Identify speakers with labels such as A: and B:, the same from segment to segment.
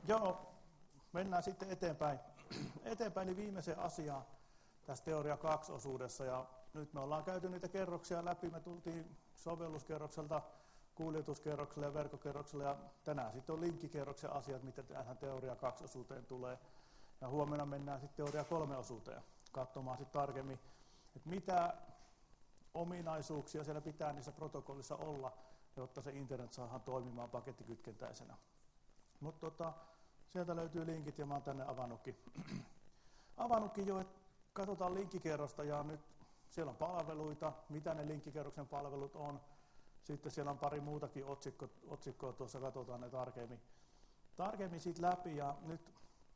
A: Joo, mennään sitten eteenpäin. Eli viimeiseen asiaan tässä teoria 2-osuudessa. Ja nyt me ollaan käyty niitä kerroksia läpi. Me tultiin sovelluskerrokselta kuljetuskerrokselle ja verkkokerrokselle. Ja tänään sitten on linkkikerroksen asiat, mitä tähän teoria 2-osuuteen tulee. Ja huomenna mennään sitten teoria 3-osuuteen katsomaan sitten tarkemmin, että mitä ominaisuuksia siellä pitää niissä protokollissa olla, jotta se internet saadaan toimimaan pakettikytkentäisenä. Mutta sieltä löytyy linkit ja mä oon tänne avannutkin jo, että katsotaan linkkikerrosta ja nyt siellä on palveluita, mitä ne linkkikerroksen palvelut on. Sitten siellä on pari muutakin otsikkoa, tuossa katsotaan ne tarkemmin siitä läpi ja nyt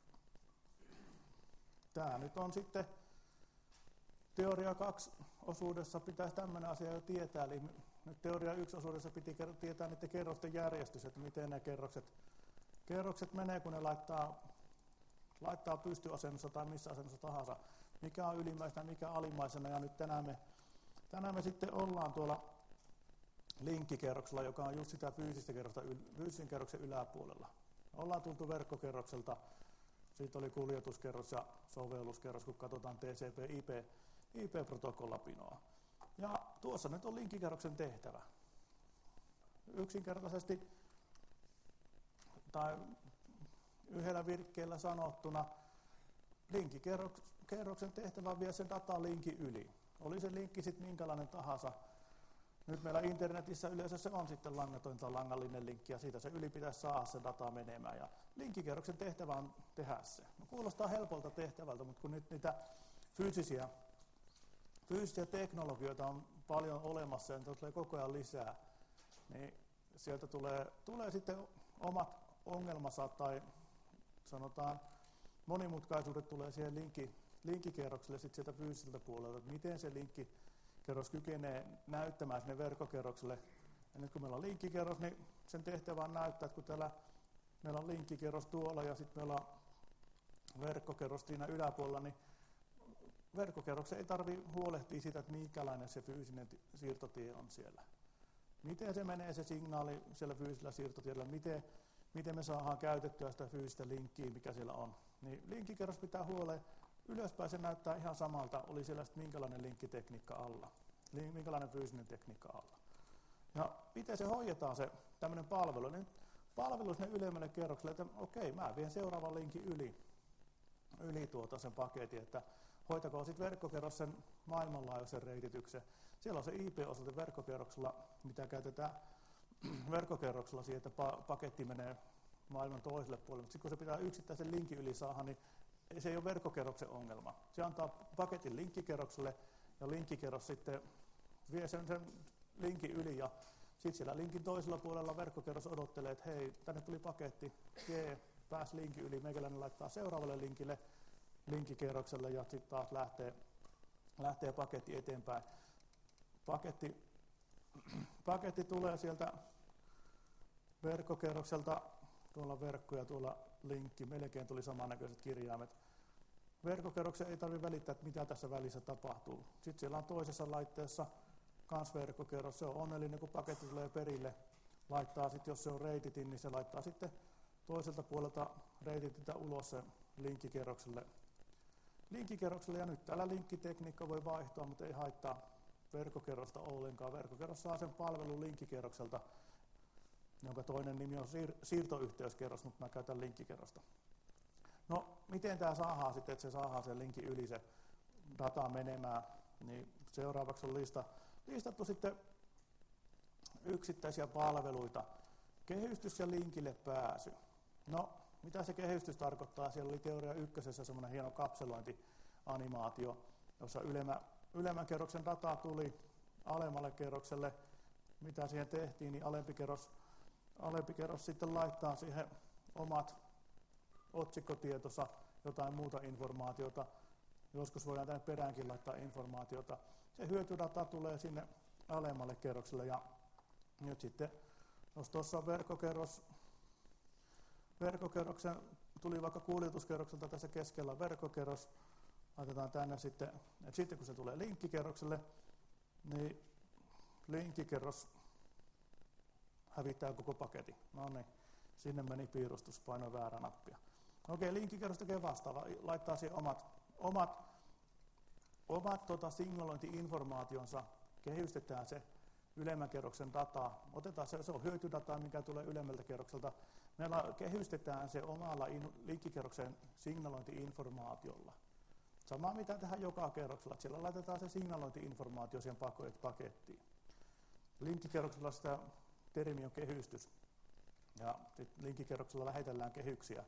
A: tämä nyt on sitten teoria 2-osuudessa pitäisi tämmöinen asia jo tietää, eli nyt teoria 1-osuudessa piti tietää niiden kerrosten järjestys, että miten ne kerrokset menee, kun ne laittaa pystyasennossa tai missä asennossa tahansa, mikä on ylimmäisenä, mikä alimmaisena, ja nyt tänään me sitten ollaan tuolla linkkikerroksella, joka on just sitä fyysisen kerroksen yläpuolella. Ollaan tultu verkkokerrokselta, siitä oli kuljetuskerros ja sovelluskerros, kun katsotaan TCP/IP-protokollapinoa. Ja tuossa nyt on linkkikerroksen tehtävä. Yksinkertaisesti tai yhdellä virkkeellä sanottuna, linkkikerroksen tehtävä on vie sen dataa linkin yli. Oli se linkki sitten minkälainen tahansa. Nyt meillä internetissä yleensä se on sitten langaton tai langallinen linkki ja siitä se yli pitäisi saada se data menemään. Ja linkkikerroksen tehtävä on tehdä se. No, kuulostaa helpolta tehtävältä, mutta kun nyt niitä fyysisiä teknologioita on paljon olemassa ja niitä tulee koko ajan lisää, niin sieltä tulee sitten omat ongelmansa tai sanotaan monimutkaisuudet tulee siihen linkkikerrokselle sitten sieltä fyysiseltä puolelta, että miten se linkkikerros kykenee näyttämään sinne verkkokerrokselle. Ja nyt kun meillä on linkkikerros, niin sen tehtävä on näyttää, että kun täällä meillä on linkkikerros tuolla ja sitten meillä on verkkokerros siinä yläpuolella, niin verkkokerroksen ei tarvitse huolehtia siitä, että minkälainen se fyysinen siirtotie on siellä. Miten se menee se signaali siellä fyysisellä siirtotiellä, miten me saadaan käytettyä sitä fyysistä linkkiä, mikä siellä on. Niin linkkikerros pitää huoleen. Ylöspäin se näyttää ihan samalta, oli siellä sitten minkälainen linkkitekniikka alla, minkälainen fyysinen tekniikka alla. Ja miten se hoidetaan se tämmöinen palvelu, niin palvelu sinne ylemmälle kerrokselle, että okei, mä vien seuraavan linkin yli sen paketin, että hoitakoon sitten verkkokerros sen maailmanlaajuisen reitityksen. Siellä on se IP-osoite verkkokerroksella, mitä käytetään verkkokerroksella siihen, että paketti menee maailman toiselle puolelle. Mutta sitten kun se pitää yksittäisen linkin yli saada, niin se ei ole verkkokerroksen ongelma. Se antaa paketin linkkikerrokselle ja linkkikerros sitten vie sen linkin yli ja sitten siellä linkin toisella puolella verkkokerros odottelee, että hei, tänne tuli paketti, pääsi linkin yli, meikäläinen laittaa seuraavalle linkille linkkikerrokselle ja sitten taas lähtee paketti eteenpäin. Paketti tulee sieltä verkkokerrokselta, tuolla verkko ja tuolla linkki, melkein tuli samannäköiset kirjaimet. Verkkokerroksen ei tarvitse välittää, että mitä tässä välissä tapahtuu. Sitten siellä on toisessa laitteessa kans verkkokerros, se on onnellinen, kun paketti tulee perille. Laittaa sitten, jos se on reititin, niin se laittaa sitten toiselta puolelta reititintä ulos se linkkikerrokselle. Ja nyt täällä linkkitekniikka voi vaihtua, mutta ei haittaa verkkokerrosta ollenkaan. Verkkokerros saa sen palvelun linkkikerrokselta, jonka toinen nimi on siirtoyhteyskerros, mutta mä käytän linkkikerrosta. No, miten tämä saadaan sitten, että se saadaan sen linkin yli se data menemään, niin seuraavaksi on listattu sitten yksittäisiä palveluita. Kehystys ja linkille pääsy. No, mitä se kehystys tarkoittaa? Siellä oli teoria 1 semmoinen hieno kapselointianimaatio, jossa ylemmän kerroksen data tuli alemmalle kerrokselle. Mitä siihen tehtiin, niin alempi kerros sitten laittaa siihen omat otsikkotietonsa, jotain muuta informaatiota. Joskus voidaan tänne peräänkin laittaa informaatiota. Se hyötydata tulee sinne alemmalle kerrokselle ja nyt sitten, jos tuossa on verkkokerroksen tuli vaikka kuljetuskerrokselta tässä keskellä verkkokerros, laitetaan tänne sitten, että sitten kun se tulee linkkikerrokselle, niin linkkikerros hävittää koko paketin. No niin, Sinne meni piirustus, painoi väärä nappia. Okei, linkkikerros tekee vastaava. Laittaa siihen omat signalointi-informaationsa, kehystetään se ylemmän kerroksen dataa. Otetaan se on hyötydataa, mikä tulee ylemmältä kerrokselta. Meillä kehystetään se omalla linkkikerroksen signalointi-informaatiolla. Sama mitä tehdään joka kerroksella, että siellä laitetaan se signalointi-informaatio siihen pakettiin. Linkkikerroksella sitä termi on kehystys. Ja linkkikerroksella lähetellään kehyksiä.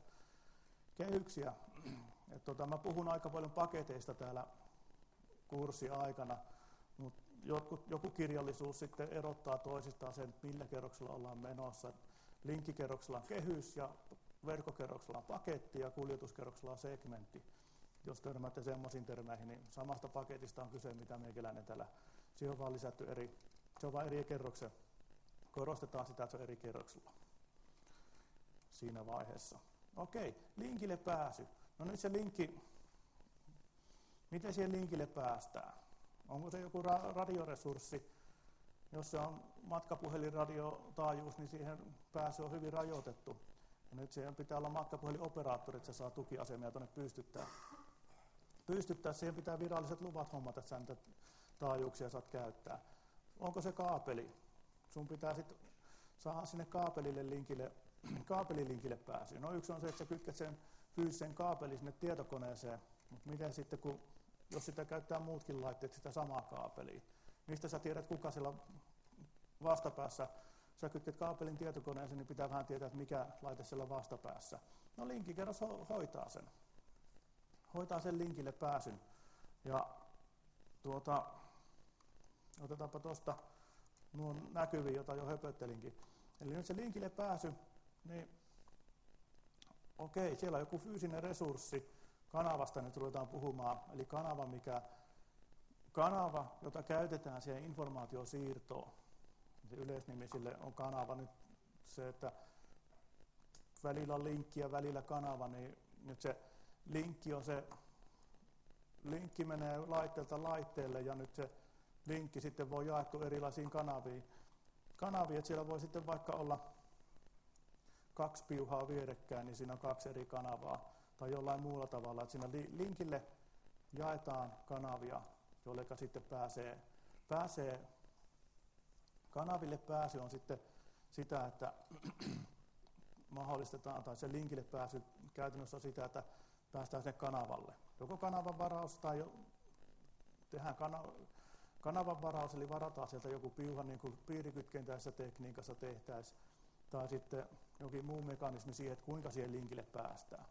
A: Mä puhun aika paljon paketeista täällä kurssin aikana, mutta joku kirjallisuus sitten erottaa toisistaan sen, millä kerroksella ollaan menossa. Linkkikerroksella on kehys ja verkkokerroksella on paketti ja kuljetuskerroksella on segmentti. Jos törmäätte semmoisiin termeihin, niin samasta paketista on kyse, mitä meikäläinen täällä. Siihen on vaan lisätty se on vain eri kerroksia. Korostetaan sitä, että se on eri kerroksella siinä vaiheessa. Okei, linkille pääsy. No nyt se linkki, miten siihen linkille päästään? Onko se joku radioresurssi? Jos se on matkapuhelinradiotaajuus, niin siihen pääsy on hyvin rajoitettu. Ja nyt siihen pitää olla matkapuhelinoperaattori, että se saa tukiasemia tuonne pystyttää. Siihen pitää viralliset luvat hommata, että sä niitä taajuuksia saat käyttää. Onko se kaapeli? Sun pitää sitten saada sinne kaapelilinkille pääsy. No yksi on se, että sä kytket sen fyysisen kaapelin sinne tietokoneeseen, mutta miten sitten, jos sitä käyttää muutkin laitteet, sitä samaa kaapelia? Mistä sä tiedät, kuka siellä vastapäässä? Sä kytket kaapelin tietokoneeseen, niin pitää vähän tietää, että mikä laite siellä vastapäässä. No linkkikerros hoitaa sen linkille pääsyn. Ja otetaanpa tuosta nuo näkyviin, jota jo höpöttelinkin. Eli nyt se linkille pääsy, niin okei, siellä on joku fyysinen resurssi. Kanavasta nyt ruvetaan puhumaan, eli kanava, jota käytetään siihen informaatiosiirtoon. Se yleisnimi sille on kanava. Nyt se, että välillä on linkki ja välillä kanava, niin nyt se linkki menee laitteelta laitteelle ja nyt se linkki sitten voi jaettua erilaisiin kanaviin, että siellä voi sitten vaikka olla 2 piuhaa vierekkäin, niin siinä on 2 eri kanavaa tai jollain muulla tavalla, että siinä linkille jaetaan kanavia, joille sitten pääsee. Kanaville pääsy on sitten sitä, että mahdollistetaan, tai se linkille pääsy käytännössä on sitä, että päästään sinne kanavalle. Joko kanavan varaus tai tehdään kanavan varaus, eli varataan sieltä joku piuha, niin kuin piirikytkentäisessä tekniikassa tehtäisiin, tai sitten jokin muu mekanismi siihen, että kuinka siihen linkille päästään.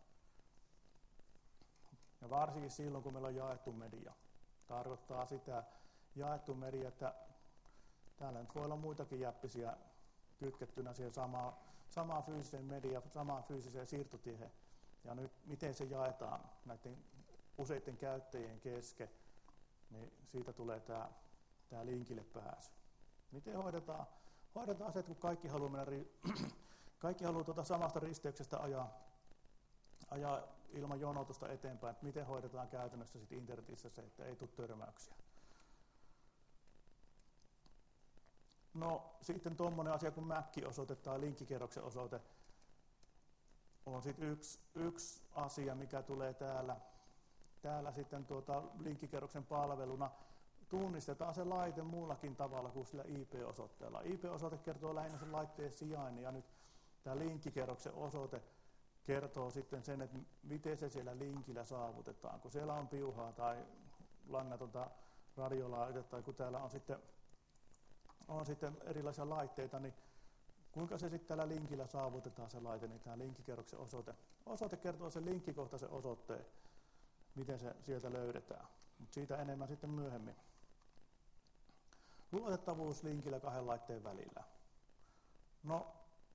A: Ja varsinkin silloin, kun meillä on jaettu media. Tarkoittaa sitä jaettu media, että täällä nyt voi olla muitakin jäppisiä kytkettynä siihen samaan fyysiseen mediaan, samaan fyysiseen siirtotiehen. Ja nyt miten se jaetaan näiden useiden käyttäjien kesken, niin siitä tulee tämä linkille pääsy. Miten hoidetaan se, että kun kaikki haluaa tuota samasta risteyksestä ajaa ilman jonotusta eteenpäin, että miten hoidetaan käytännössä sit internetissä se, että ei tule törmäyksiä. No sitten tuommoinen asia kuin MAC-osoite tai linkkikerroksen osoite on sitten yksi asia, mikä tulee täällä sitten linkkikerroksen palveluna. Tunnistetaan se laite muullakin tavalla kuin sillä IP-osoitteella. IP-osoite kertoo lähinnä sen laitteen sijainnin ja nyt tämä linkkikerroksen osoite kertoo sitten sen, että miten se siellä linkillä saavutetaan. Kun siellä on piuhaa tai langatonta radiolaitetta tai kun täällä on sitten erilaisia laitteita, niin kuinka se sitten tällä linkillä saavutetaan se laite, niin tämä linkkikerroksen osoite. Osoite kertoo sen linkkikohtaisen osoitteen, miten se sieltä löydetään. Mutta siitä enemmän sitten myöhemmin. Luotettavuus linkillä 2 laitteen välillä. No,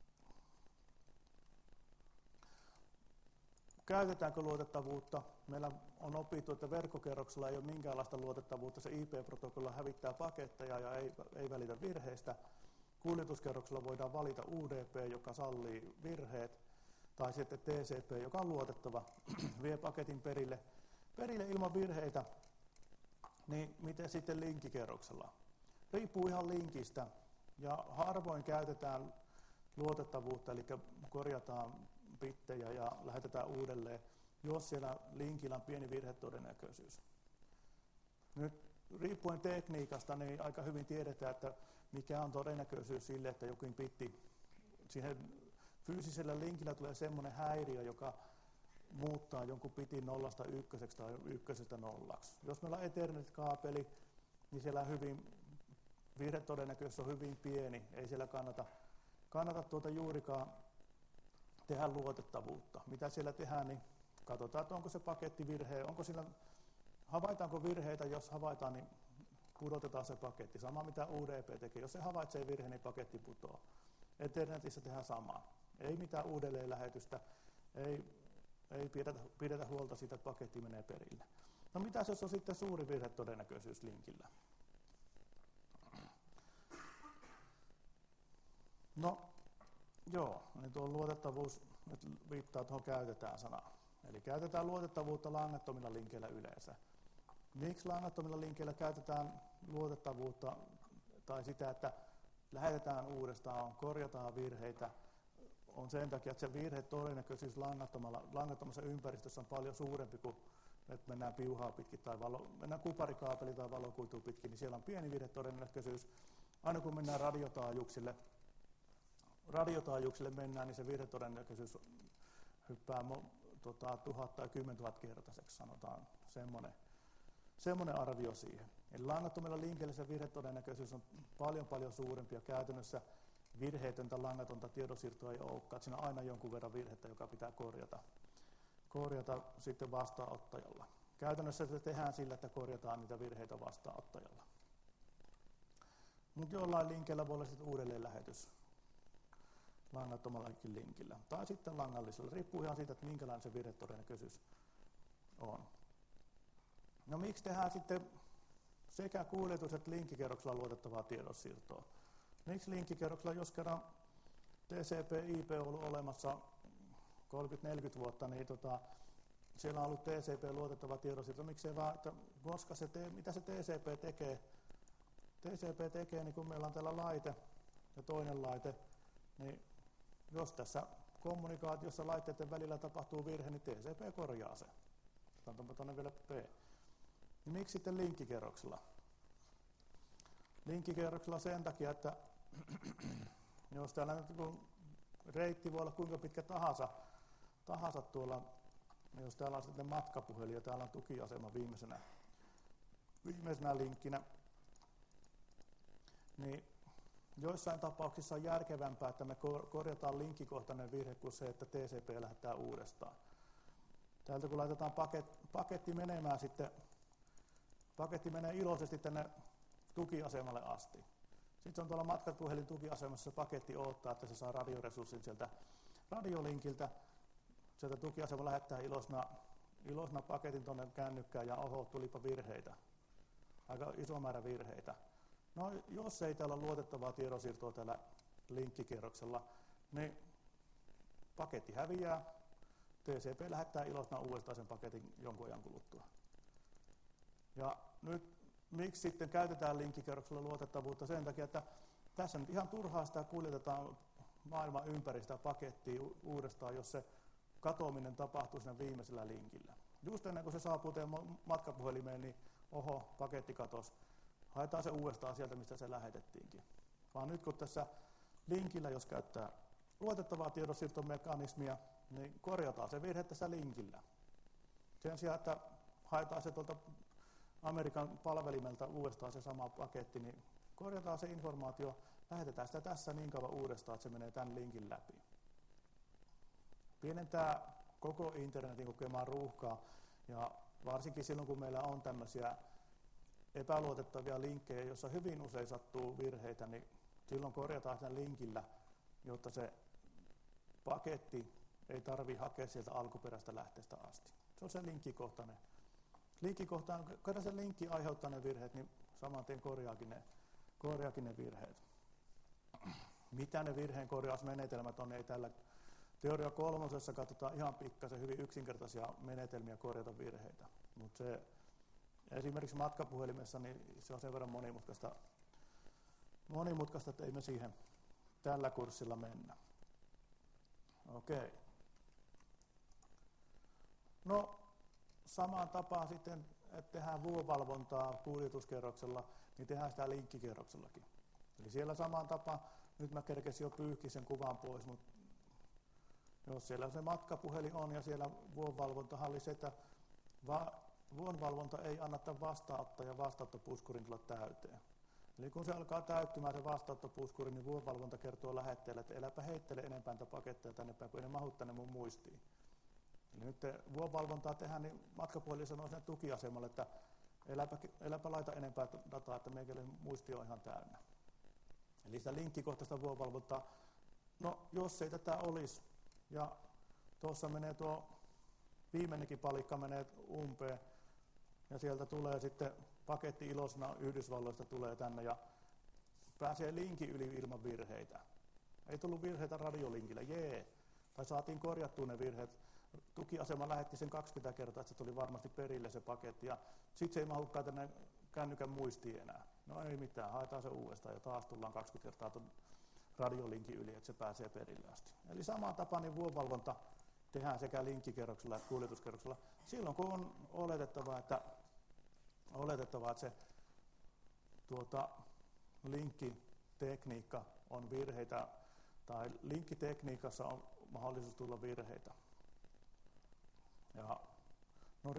A: käytetäänkö luotettavuutta? Meillä on opittu, että verkkokerroksella ei ole minkäänlaista luotettavuutta. Se IP-protokolla hävittää paketteja ja ei välitä virheistä. Kuljetuskerroksella voidaan valita UDP, joka sallii virheet, tai sitten TCP, joka on luotettava, vie paketin perille ilman virheitä. Niin miten sitten linkkikerroksella? Riippuu ihan linkistä ja harvoin käytetään luotettavuutta, eli korjataan bittejä ja lähetetään uudelleen, jos siellä linkillä on pieni virhetodennäköisyys. Nyt riippuen tekniikasta, niin aika hyvin tiedetään, että mikä on todennäköisyys sille, että jokin bitti, siihen fyysisellä linkillä tulee semmoinen häiriö, joka muuttaa jonkun bitin 0–1 tai 1–0. Jos meillä on Ethernet-kaapeli, niin siellä virhetodennäköisyys on hyvin pieni, ei siellä kannata juurikaan tehdä luotettavuutta. Mitä siellä tehdään, niin katsotaan, että onko se paketti virhe, havaitaanko virheitä, jos havaitaan, niin pudotetaan se paketti. Sama mitä UDP tekee, jos se havaitsee virheen, niin paketti putoaa. Ethernetissä tehdään samaa. Ei mitään uudelleenlähetystä, ei pidetä huolta siitä, että paketti menee perille. No mitäs jos on sitten suuri virhetodennäköisyys linkillä? No joo, niin tuo luotettavuus nyt viittaa tuohon käytetään sanaa. Eli käytetään luotettavuutta langattomilla linkeillä yleensä. Miksi langattomilla linkeillä käytetään luotettavuutta tai sitä, että lähetetään uudestaan, korjataan virheitä, on sen takia, että se virhetodennäköisyys langattomassa ympäristössä on paljon suurempi kuin että mennään piuhaa pitkin tai mennään kuparikaapeli tai valokuitua pitkin, niin siellä on pieni virhetodennäköisyys. Aina kun mennään radiotaajuuksille mennään, niin se virhetodennäköisyys hyppää 1000 tai 10 000 kertaiseksi, sanotaan semmoinen arvio siihen. Eli langattomilla linkeillä se virhetodennäköisyys on paljon suurempi ja käytännössä virheetöntä langatonta tiedonsiirtoa ei olekaan. Siinä on aina jonkun verran virhettä, joka pitää korjata sitten vastaanottajalla. Käytännössä se tehdään sillä, että korjataan niitä virheitä vastaanottajalla. Mutta jollain linkillä voi olla sitten uudelleenlähetys langattomallakin linkillä. Tai sitten langallisella. Riippuu ihan siitä, että minkälainen se virhetodennäköisyys on. No miksi tehdään sitten sekä kuljetus- että linkkikerroksella luotettavaa tiedonsiirtoa? Miksi linkkikerroksella, jos kerran TCP/IP on ollut olemassa 30–40 vuotta, niin siellä on ollut TCP-luotettava tiedonsiirto. Miksei vaan, että mitä se TCP tekee? TCP tekee, niin kun meillä on täällä laite ja toinen laite, niin jos tässä kommunikaatiossa laitteiden välillä tapahtuu virhe, niin TCP korjaa se. Otanpa tuonne vielä P. Niin miksi sitten linkkikerroksella? Linkkikerroksella sen takia, että jos täällä nyt reitti voi olla kuinka pitkä tahansa tuolla, niin jos täällä on sitten matkapuhelin ja täällä on tukiasema viimeisenä linkkinä, niin joissain tapauksissa on järkevämpää, että me korjataan linkkikohtainen virhe kuin se, että TCP lähettää uudestaan. Täältä kun laitetaan paketti menemään sitten, paketti menee iloisesti tänne tukiasemalle asti. Sitten on tuolla matkapuhelin tukiasemassa paketti odottaa, että se saa radioresurssin sieltä radiolinkiltä. Sieltä tukiasema lähettää ilosna paketin tuonne kännykkään ja oho, tulipa virheitä. Aika iso määrä virheitä. No jos ei täällä ole luotettavaa tiedonsiirtoa täällä linkkikerroksella, niin paketti häviää. TCP lähettää ilosna uudestaan sen paketin jonkun ajan kuluttua. Ja nyt miksi sitten käytetään linkkikerroksella luotettavuutta? Sen takia, että tässä nyt ihan turhaa sitä kuljetetaan maailman ympäri sitä pakettia uudestaan, jos se katoaminen tapahtuu siinä viimeisellä linkillä. Just ennen kuin se saapuu teidän matkapuhelimeen, niin oho, paketti katosi. Haetaan se uudestaan sieltä, mistä se lähetettiinkin. Vaan nyt kun tässä linkillä, jos käyttää luotettavaa tiedonsiirtomekanismia, niin korjataan se virhe tässä linkillä. Sen sijaan, että haetaan se tuolta Amerikan palvelimelta uudestaan se sama paketti, niin korjataan se informaatio, lähetetään sitä tässä niin kauan uudestaan, että se menee tämän linkin läpi. Pienentää koko internetin kokemaa ruuhkaa, ja varsinkin silloin, kun meillä on tämmöisiä epäluotettavia linkkejä, joissa hyvin usein sattuu virheitä, niin silloin korjataan sen linkillä, jotta se paketti ei tarvitse hakea sieltä alkuperäistä lähteestä asti. Se on se linkkikohtainen. Kun se linkki aiheuttaa ne virheet, niin saman tien korjaakin ne virheet. Mitä ne virheen korjausmenetelmät on, ei tällä teoria 3 katsotaan ihan pikkasen hyvin yksinkertaisia menetelmiä korjata virheitä. Mutta se esimerkiksi matkapuhelimessa, niin se on sen verran monimutkaista, että ei me tällä kurssilla mennä. Okei. No samaan tapaan sitten, että tehdään vuovalvontaa kuljetuskerroksella, niin tehdään sitä linkkikerroksellakin. Eli siellä samaan tapaan, nyt mä kerkesin jo pyyhkiä sen kuvan pois, mutta jos siellä se matkapuhelin on ja siellä vuonvalvontahalli se, että vuonvalvonta ei anna vastaanottajan vastaanottopuskurin tulla täyteen. Eli kun se alkaa täyttymään se vastaanottopuskuri, niin vuonvalvonta kertoo lähettäjälle, että eläpä heittele enempää niitä paketteja tänne päin, kun ei ne mahu tänne mun muistiin. Eli nyt vuonvalvontaa tehdään, niin matkapuhelin sanoo sinne tukiasemalle, että eläpä laita enempää dataa, että meikälle muisti on ihan täynnä. Eli sitä linkkikohtaista vuonvalvontaa, no jos ei tätä olisi, ja tuossa menee tuo viimeinenkin palikka menee umpeen, ja sieltä tulee sitten paketti ilosana Yhdysvalloista tulee tänne ja pääsee linkin yli ilman virheitä. Ei tullut virheitä radiolinkillä, jee. Tai saatiin korjattua ne virheet. Tukiasema lähetti sen 20 kertaa, että se tuli varmasti perille se paketti. Ja sitten se ei mahukaan tänne kännykän muistiin enää. No ei mitään, haetaan se uudestaan ja taas tullaan 20 kertaa tuon radiolinkin yli, että se pääsee perille asti. Eli samaan tapaan niin vuonvalvonta tehdään sekä linkkikerroksella että kuljetuskerroksella. Silloin kun on oletettavaa, että se linkkitekniikka on virheitä, tai linkkitekniikassa on mahdollisuus tulla virheitä. Ja, no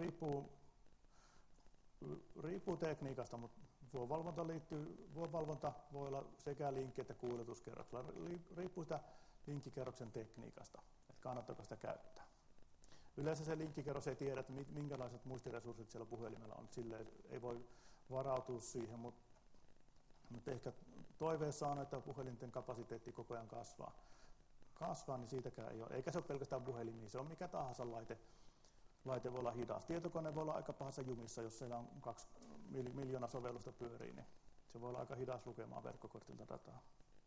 A: riippuu tekniikasta, mutta vuonvalvonta voi olla sekä linkki- että kuljetuskerroksella. Riippuu sitä linkkikerroksen tekniikasta, että kannattaako sitä käyttää. Yleensä se linkkikerros ei tiedä, että minkälaiset muistiresurssit siellä puhelimella on. Silleen ei voi varautua siihen, mutta ehkä toiveessa on, että puhelinten kapasiteetti koko ajan kasvaa, niin siitäkään ei ole. Eikä se ole pelkästään puhelimia, se on mikä tahansa laite voi olla hidas. Tietokone voi olla aika pahassa jumissa, jos siellä on 2 miljoonaa sovellusta pyörii, niin se voi olla aika hidas lukemaan verkkokortilta dataa.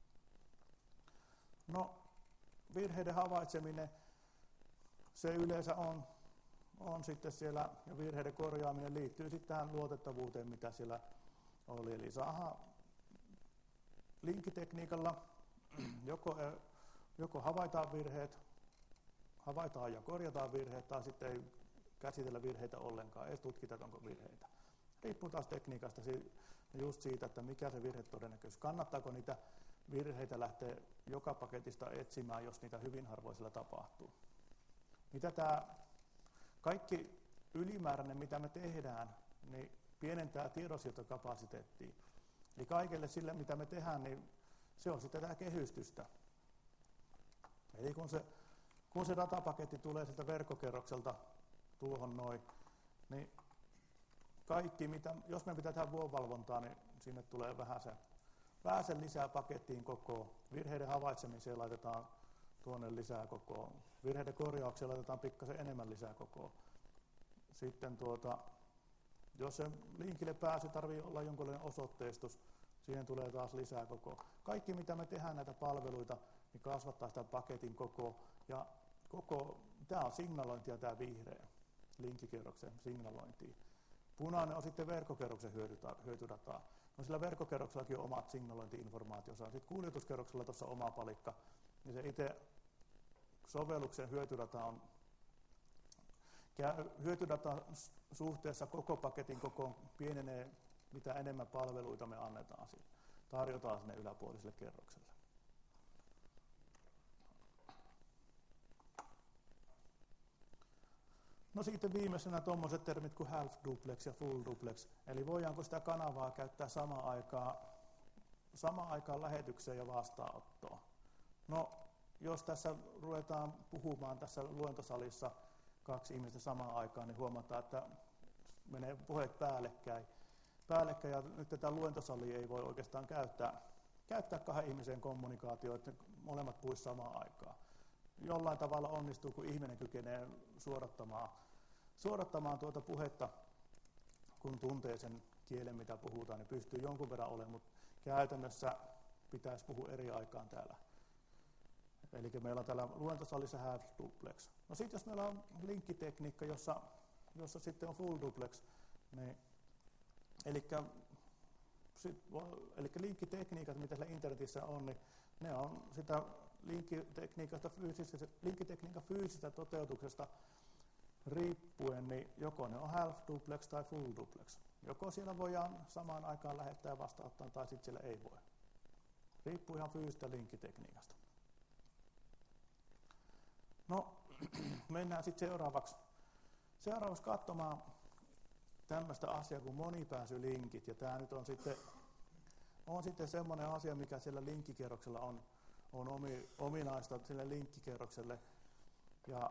A: No, virheiden havaitseminen, se yleensä on sitten siellä, ja virheiden korjaaminen liittyy sitten tähän luotettavuuteen, mitä siellä oli. Eli saadaan linkkitekniikalla joko havaitaan virheet, havaitaan ja korjataan virheet, tai sitten ei käsitellä virheitä ollenkaan, ei tutkita, onko virheitä. Riippuu taas tekniikasta just siitä, että mikä se virhetodennäköisyys. Kannattaako niitä virheitä lähteä joka paketista etsimään, jos niitä hyvin harvoisilla tapahtuu. Mitä tämä kaikki ylimääräinen, mitä me tehdään, niin pienentää tiedonsiirtokapasiteettia. Eli kaikelle sille, mitä me tehdään, niin se on sitten tämä kehystystä. Eli kun se datapaketti tulee sieltä verkkokerrokselta tuohon noin, niin kaikki, jos me pitää tehdä vuonvalvontaa, niin sinne tulee vähäsen lisää pakettiin kokoon. Virheiden havaitsemiseen laitetaan tuonne lisää kokoon. Virheiden korjaukseen laitetaan pikkasen enemmän lisää kokoon. Sitten jos se linkille pääsy tarvii olla jonkinlainen osoitteistus, siihen tulee taas lisää kokoon. Kaikki mitä me tehdään näitä palveluita, niin kasvattaa sitä paketin kokoa. Ja tämä on signalointia, tämä vihreä linkkikerroksen signalointia. Punainen on sitten verkkokerroksen hyötydataa. No sillä verkkokerroksellakin on omat signalointi-informaationsa. Sitten kuljetuskerroksella tuossa oma palikka. Niin se itse sovelluksen hyötydata suhteessa koko paketin kokoon pienenee, mitä enemmän palveluita me annetaan sille. Tarjotaan sinne yläpuoliselle kerrokselle. No sitten viimeisenä tuommoiset termit kuin half duplex ja full duplex. Eli voidaanko sitä kanavaa käyttää samaan aikaan lähetykseen ja vastaanottoon. No, jos tässä ruvetaan puhumaan tässä luentosalissa 2 ihmistä samaan aikaan, niin huomataan, että menee puheet päällekkäin ja nyt tätä luentosalia ei voi oikeastaan käyttää 2 ihmisen kommunikaatioon, että molemmat puhuisivat samaan aikaan. Jollain tavalla onnistuu, kun ihminen kykenee suodattamaan tuota puhetta, kun tuntee sen kielen, mitä puhutaan, niin pystyy jonkun verran olemaan, mutta käytännössä pitäisi puhua eri aikaan täällä. Eli meillä on täällä luentosalissa half duplex. No sitten jos meillä on linkkitekniikka, jossa sitten on full duplex, niin, eli linkkitekniikat, mitä siellä internetissä on, niin ne on sitä linkkitekniikan fyysisestä toteutuksesta riippuen, niin joko ne on half duplex tai full duplex. Joko siellä voidaan samaan aikaan lähettää ja vastaanottaa, tai sitten siellä ei voi. Riippuu ihan fyysisestä linkkitekniikasta. No, mennään sitten seuraavaksi katsomaan tämmöistä asiaa kuin monipääsylinkit. Ja tämä nyt on sitten semmoinen asia, mikä siellä linkkikierroksella on ominaista sille linkkikierrokselle. Ja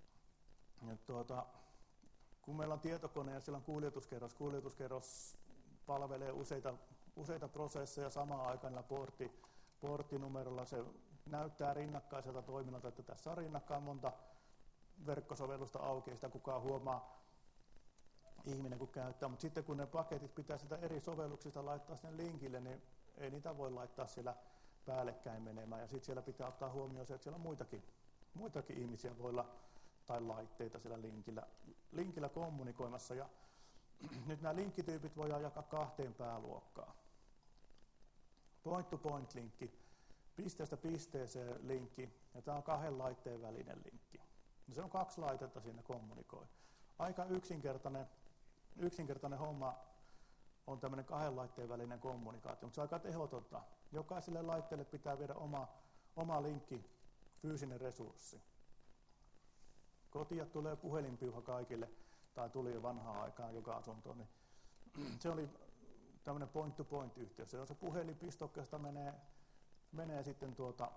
A: kun meillä on tietokone ja siellä on kuljetuskerros palvelee useita prosesseja samaan aikaan porttinumerolla. Se näyttää rinnakkaiselta toiminnalta, että tässä on rinnakkain monta verkkosovellusta auki, ei sitä kukaan huomaa ihminen kun käyttää, mutta sitten kun ne paketit pitää sitä eri sovelluksista laittaa sinne linkille, niin ei niitä voi laittaa siellä päällekkäin menemään. Ja sitten siellä pitää ottaa huomioon se, että siellä on muitakin ihmisiä voi olla tai laitteita siellä linkillä kommunikoimassa. Ja nyt nämä linkkityypit voidaan jakaa 2 pääluokkaan. Point-to-point-linkki, pisteestä pisteeseen linkki, ja tämä on 2 laitteen välinen linkki. Ja se on 2 laitetta siinä kommunikoi. Aika yksinkertainen homma on tämmöinen 2 laitteen välinen kommunikaatio, mutta se on aika tehotonta. Jokaiselle laitteelle pitää viedä oma linkki, fyysinen resurssi. Kotia tulee puhelinpiuha kaikille, tai tuli jo vanhaan aikaan joka asuntoon, niin se oli tämmöinen point-to-point-yhteys. Se puhelinpistokkeesta menee sitten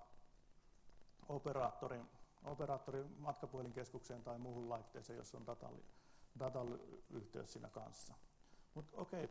A: operaattorin matkapuhelinkeskukseen tai muuhun laitteeseen, jos on datayhteys siinä kanssa. Mutta okei,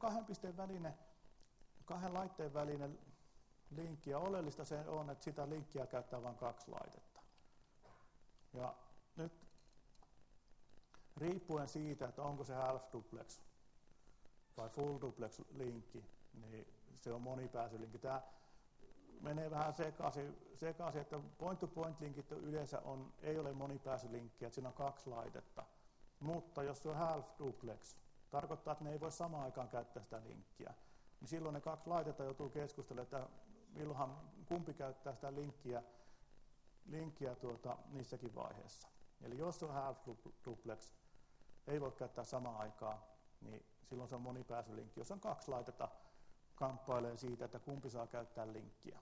A: 2 laitteen välinen linkki, ja oleellista se on, että sitä linkkiä käyttää vain 2 laitetta. Ja nyt riippuen siitä, että onko se half duplex vai full duplex linkki, niin se on monipääsylinkki. Tämä menee vähän sekaisin, että point-to-point-linkit yleensä ei ole monipääsylinkkiä, että siinä on 2 laitetta. Mutta jos se on half duplex, tarkoittaa, että ne ei voi samaan aikaan käyttää sitä linkkiä. Niin silloin ne 2 laitetta joutuu keskustelemaan, että milloinhan kumpi käyttää sitä linkkiä niissäkin vaiheessa. Eli jos se on half duplex, ei voi käyttää samaan aikaan, niin silloin se on monipääsylinkki. Jos on 2 laitetta, kamppailee siitä, että kumpi saa käyttää linkkiä.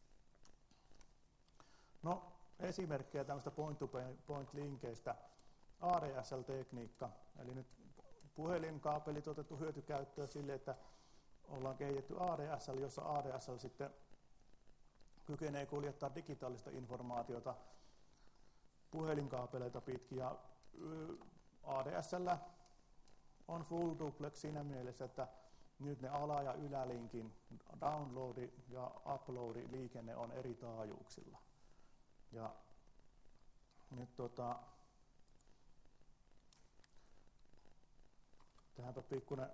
A: No, esimerkkejä tämmöistä point-to-point-linkeistä. ADSL-tekniikka, eli nyt puhelinkaapelit otettu hyötykäyttöön sille, että ollaan kehitetty ADSL, jossa ADSL sitten kykenee kuljettaa digitaalista informaatiota puhelinkaapeleita pitkin. Ja ADSL on full duplex siinä mielessä, että nyt ne ala- ja ylälinkin downloadi ja uploadi liikenne on eri taajuuksilla. Ja nyt tähänpä pikkuinen,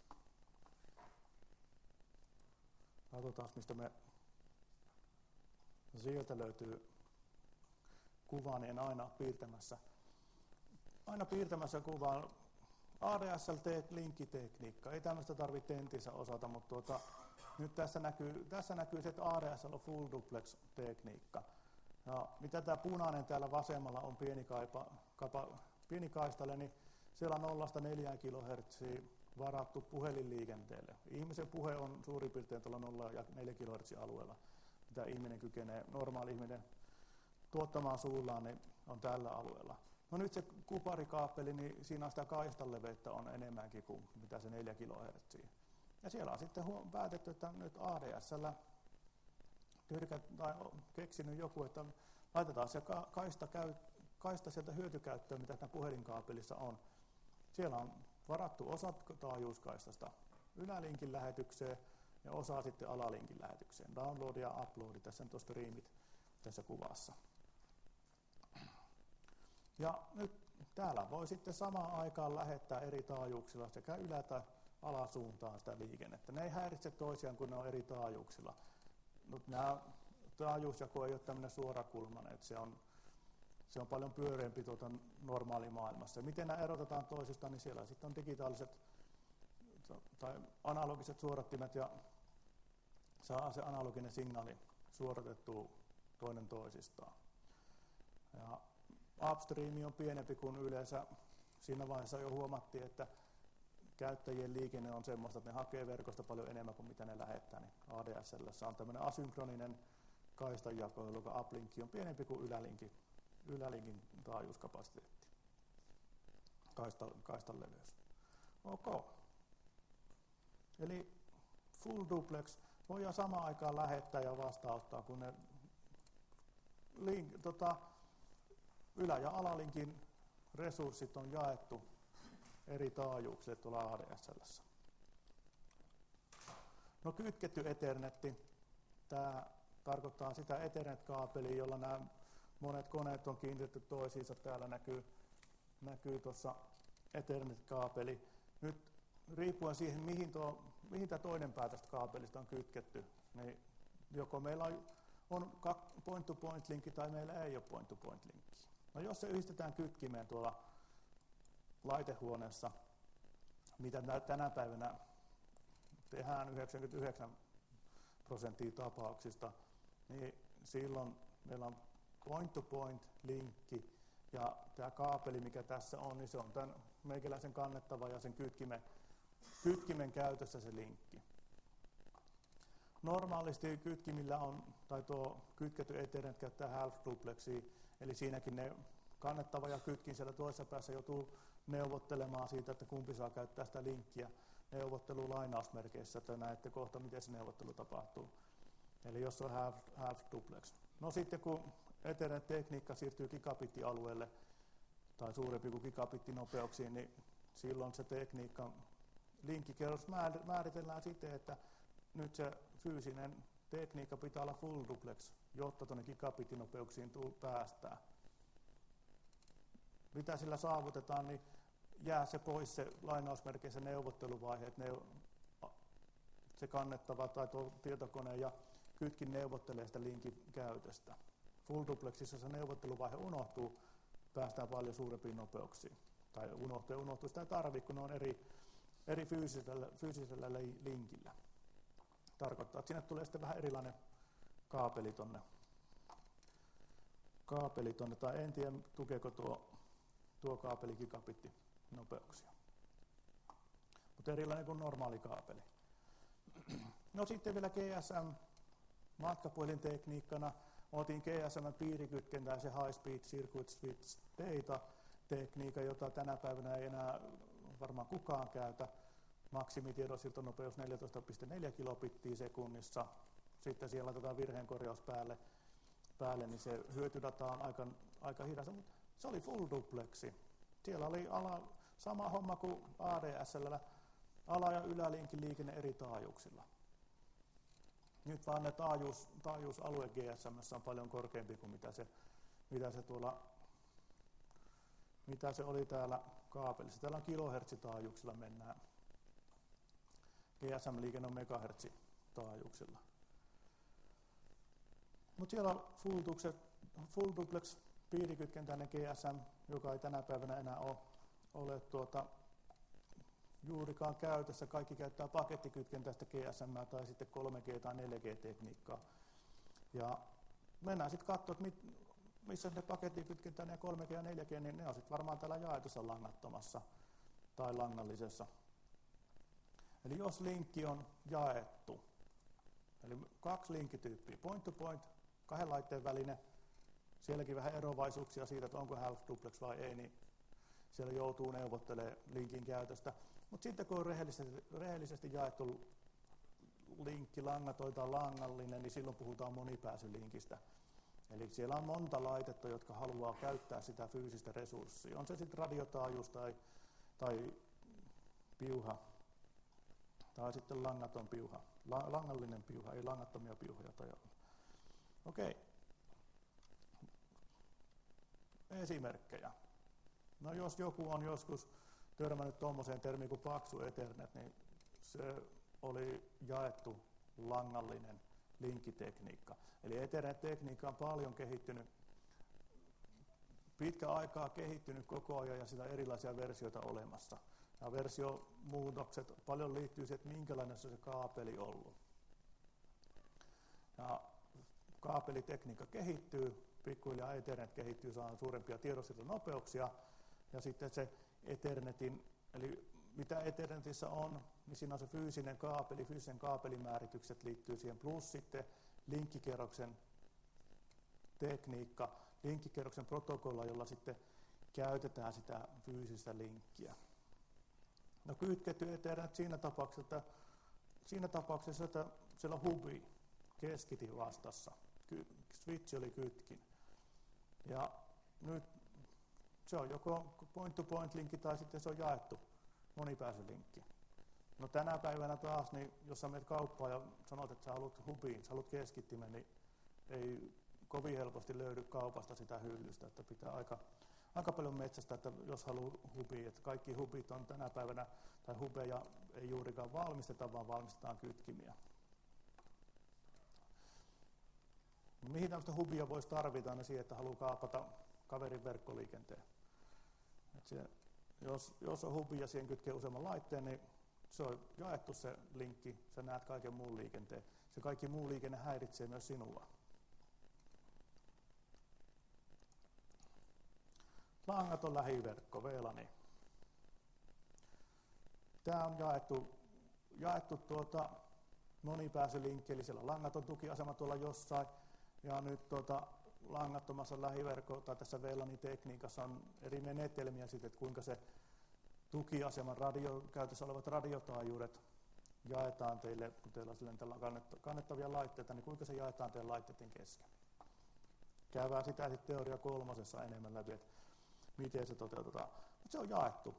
A: katsotaan mistä me sieltä löytyy kuva, niin en aina piirtämässä kuvaa. ADSL-linkkitekniikka, ei tämmöistä tarvitse tentissä osata, mutta nyt tässä näkyy se, että ADSL on full duplex tekniikka. Ja mitä tämä punainen täällä vasemmalla on pieni kaistalle, niin siellä on 0–4 kHz varattu puhelinliikenteelle. Ihmisen puhe on suurin piirtein tuolla 0–4 kHz alueella, mitä normaali ihminen tuottamaan suullaan, niin on tällä alueella. No nyt se kuparikaappeli, niin siinä on sitä kaistaleveyttä on enemmänkin kuin mitä se 4 kHz. Ja siellä on sitten päätetty, että nyt ADSL keksinyt joku, että laitetaan se kaista sieltä hyötykäyttöön, mitä tämä puhelinkaapelissa on. Siellä on varattu osa taajuuskaistasta ylälinkin lähetykseen ja osa sitten alalinkin lähetykseen. Download ja upload, tässä on tuo streamit tässä kuvassa. Ja nyt täällä voi sitten samaan aikaan lähettää eri taajuuksilla sekä ylä- että alasuuntaan sitä liikennettä. Ne ei häiritse toisiaan, kun ne on eri taajuuksilla. Mutta nämä taajuusjako ei ole tämmöinen suorakulmainen, että se on paljon pyöreämpi normaalimaailmassa. Ja miten nämä erotetaan toisistaan, niin siellä sitten on digitaaliset tai analogiset suodattimet ja saa se analoginen suodatettua toinen toisistaan. Ja upstream on pienempi kuin yleensä. Siinä vaiheessa jo huomattiin, että käyttäjien liikenne on semmoista, että ne hakee verkosta paljon enemmän kuin mitä ne lähettää. Niin ADSL on tämmöinen asynkroninen kaistanjako, jolloin uplinkki on pienempi kuin ylälinkin taajuuskapasiteetti, kaistan leveys. Ok. Eli full duplex voidaan samaan aikaan lähettää ja vastaanottaa, kun ne ylä- ja alalinkin resurssit on jaettu eri taajuuksille tuolla ADSL:ssä. No kytketty Ethernetti. Tämä tarkoittaa sitä Ethernet-kaapelia, jolla nämä monet koneet on kiinnitetty toisiinsa. Täällä näkyy tuossa Ethernet-kaapeli. Nyt riippuen siihen, mihin tämä toinen pää tästä kaapelista on kytketty, niin joko meillä on point-to-point-linkki tai meillä ei ole point-to-point-linkki. No jos se yhdistetään kytkimeen tuolla laitehuoneessa, mitä tänä päivänä tehdään 99% tapauksista, niin silloin meillä on point-to-point-linkki ja tämä kaapeli, mikä tässä on, niin se on tämän meikäläisen kannettava ja sen kytkimen käytössä se linkki. Normaalisti kytkimillä tai tuo kytketty Ethernet käyttää half-duplexia, eli siinäkin ne kannettava ja kytkin siellä toisessa päässä joutuu neuvottelemaan siitä, että kumpi saa käyttää sitä linkkiä neuvottelu lainausmerkeissä, että näette kohta, miten se neuvottelu tapahtuu. Eli jos on half-duplex. No sitten kun Ethernet-tekniikka siirtyy gigabittialueelle tai suurempi kuin gigabittinopeuksiin, niin silloin se tekniikan linkkikerros määritellään siten, että nyt se fyysinen tekniikka pitää olla full duplex, jotta tuonne gigabittinopeuksiin päästään. Mitä sillä saavutetaan, niin jää se pois se lainausmerkeissä neuvotteluvaihe, että se kannettava tai tuo tietokone ja kytkin neuvottelee sitä linkin käytöstä. Full duplexissa se neuvotteluvaihe unohtuu, päästään paljon suurempiin nopeuksiin. Tai unohtuu sitä ei tarvitse, kun ne on eri fyysisellä linkillä. Tarkoittaa, että sinne tulee sitten vähän erilainen kaapeli tonne, tai en tiedä tukeeko tuo kaapeli gigabittinopeuksia. Mutta erilainen kuin normaali kaapeli. No sitten vielä GSM matkapuhelintekniikkana. Otin GSM-piirikytkentää se High Speed Circuit Switch Data -tekniikka, jota tänä päivänä ei enää varmaan kukaan käytä. Maksimitiedonsiirtonopeus 14,4 kilobittiä sekunnissa. Sitten siellä laitetaan virheenkorjaus päälle, niin se hyötydata on aika hidasta, mutta se oli full duplexi. Siellä oli sama homma kuin ADSL:llä, ala- ja ylälinkin liikenne eri taajuuksilla. Nyt vaan ne taajuusalue GSM:ssä on paljon korkeampi kuin mitä se oli täällä kaapelissa. Täällä on kilohertsitaajuuksilla mennään. GSM-liikenne on megahertsitaajuuksilla. Mutta siellä on full duplex piirikytkentäinen GSM, joka ei tänä päivänä enää ole juurikaan käytössä. Kaikki käyttää pakettikytkentäistä GSM tai sitten 3G- tai 4G-tekniikkaa. Ja mennään sitten katsomaan, että missä ne pakettikytkentäinen ja 3G ja 4G, niin ne on sitten varmaan täällä jaetussa langattomassa tai langallisessa. Eli jos linkki on jaettu, eli 2 linkkityyppiä, point to point, 2 laitteen välinen, sielläkin vähän eroavaisuuksia siitä, että onko half duplex vai ei, niin siellä joutuu neuvottelemaan linkin käytöstä. Mutta sitten kun on rehellisesti jaettu linkki, langaton tai langallinen, niin silloin puhutaan monipääsylinkistä. Eli siellä on monta laitetta, jotka haluaa käyttää sitä fyysistä resurssia. On se sitten radiotaajuus tai piuha, tai sitten langaton piuha, langallinen piuha, ei langattomia piuhoja tai olla. Okei. Esimerkkejä. No jos joku on joskus törmännyt tuommoiseen termiin kuin paksu Ethernet, niin se oli jaettu langallinen linkkitekniikka. Eli Ethernet-tekniikka on paljon kehittynyt, pitkä aikaa kehittynyt koko ajan ja sitä on erilaisia versioita olemassa. Ja versiomuutokset paljon liittyy siihen, että minkälainen se kaapeli on ollut. Ja kaapelitekniikka kehittyy, pikkuhiljaa Ethernet kehittyy, saa suurempia tiedonsiirtonopeuksia, ja sitten se Ethernetin, eli mitä Ethernetissä on, niin siinä on se fyysinen kaapelimääritykset liittyy siihen, plus sitten linkkikerroksen tekniikka, linkkikerroksen protokolla, jolla sitten käytetään sitä fyysistä linkkiä. No kytketty Ethernet siinä tapauksessa, että siellä on hubi, keskitin vastassa, switch oli kytkin. Ja nyt se on joko point-to-point-linkki tai sitten se on jaettu monipääsylinkki. No tänä päivänä taas, niin jos sä menet kauppaan ja sanot, että sä haluat hubiin, sä haluat keskittimen, niin ei kovin helposti löydy kaupasta sitä hyllystä, että pitää aika paljon metsästä, että jos haluaa hubia, että kaikki hubit on tänä päivänä, tai hubeja ei juurikaan valmisteta, vaan valmistetaan kytkimiä. No, mihin tämmöistä hubia voisi tarvita, niin siihen, että haluaa kaapata kaverin verkkoliikenteen. Jos on hubi ja siihen kytkee useamman laitteen, niin se on jaettu se linkki, sä näet kaiken muun liikenteen. Se kaikki muu liikenne häiritsee myös sinua. Langaton lähiverkko, VLAN. Tämä on jaettu monipääsylinkki, eli siellä on langaton tukiasema tuolla jossain, ja nyt langattomassa lähiverkko tai tässä VLAN-tekniikassa on eri menetelmiä sitten, että kuinka se tukiaseman käytössä olevat radiotaajuudet jaetaan teille, kun teillä on kannettavia laitteita, niin kuinka se jaetaan teidän laitteiden kesken. Käydään sitä sitten teoria 3 enemmän läpi, että miten se toteutetaan. Mutta se on jaettu.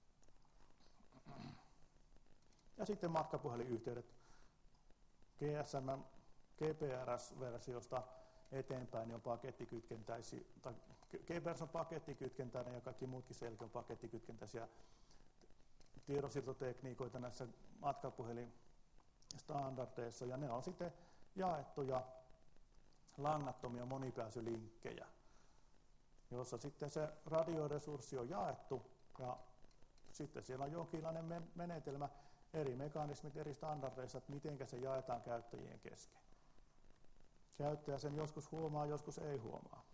A: Ja sitten matkapuhelinyhteydet. GSM GPRS-versiosta eteenpäin niin on pakettikytkentäisiä, tai GPRS on pakettikytkentäinen ja kaikki muutkin selkeä on pakettikytkentäisiä tiedonsiirtotekniikoita näissä matkapuhelinstandardeissa, ja ne on sitten jaettuja langattomia monipääsylinkkejä, jossa sitten se radioresurssi on jaettu, ja sitten siellä on jonkinlainen menetelmä, eri mekanismit eri standardeissa, että miten se jaetaan käyttäjien kesken. Käyttäjä sen joskus huomaa, joskus ei huomaa.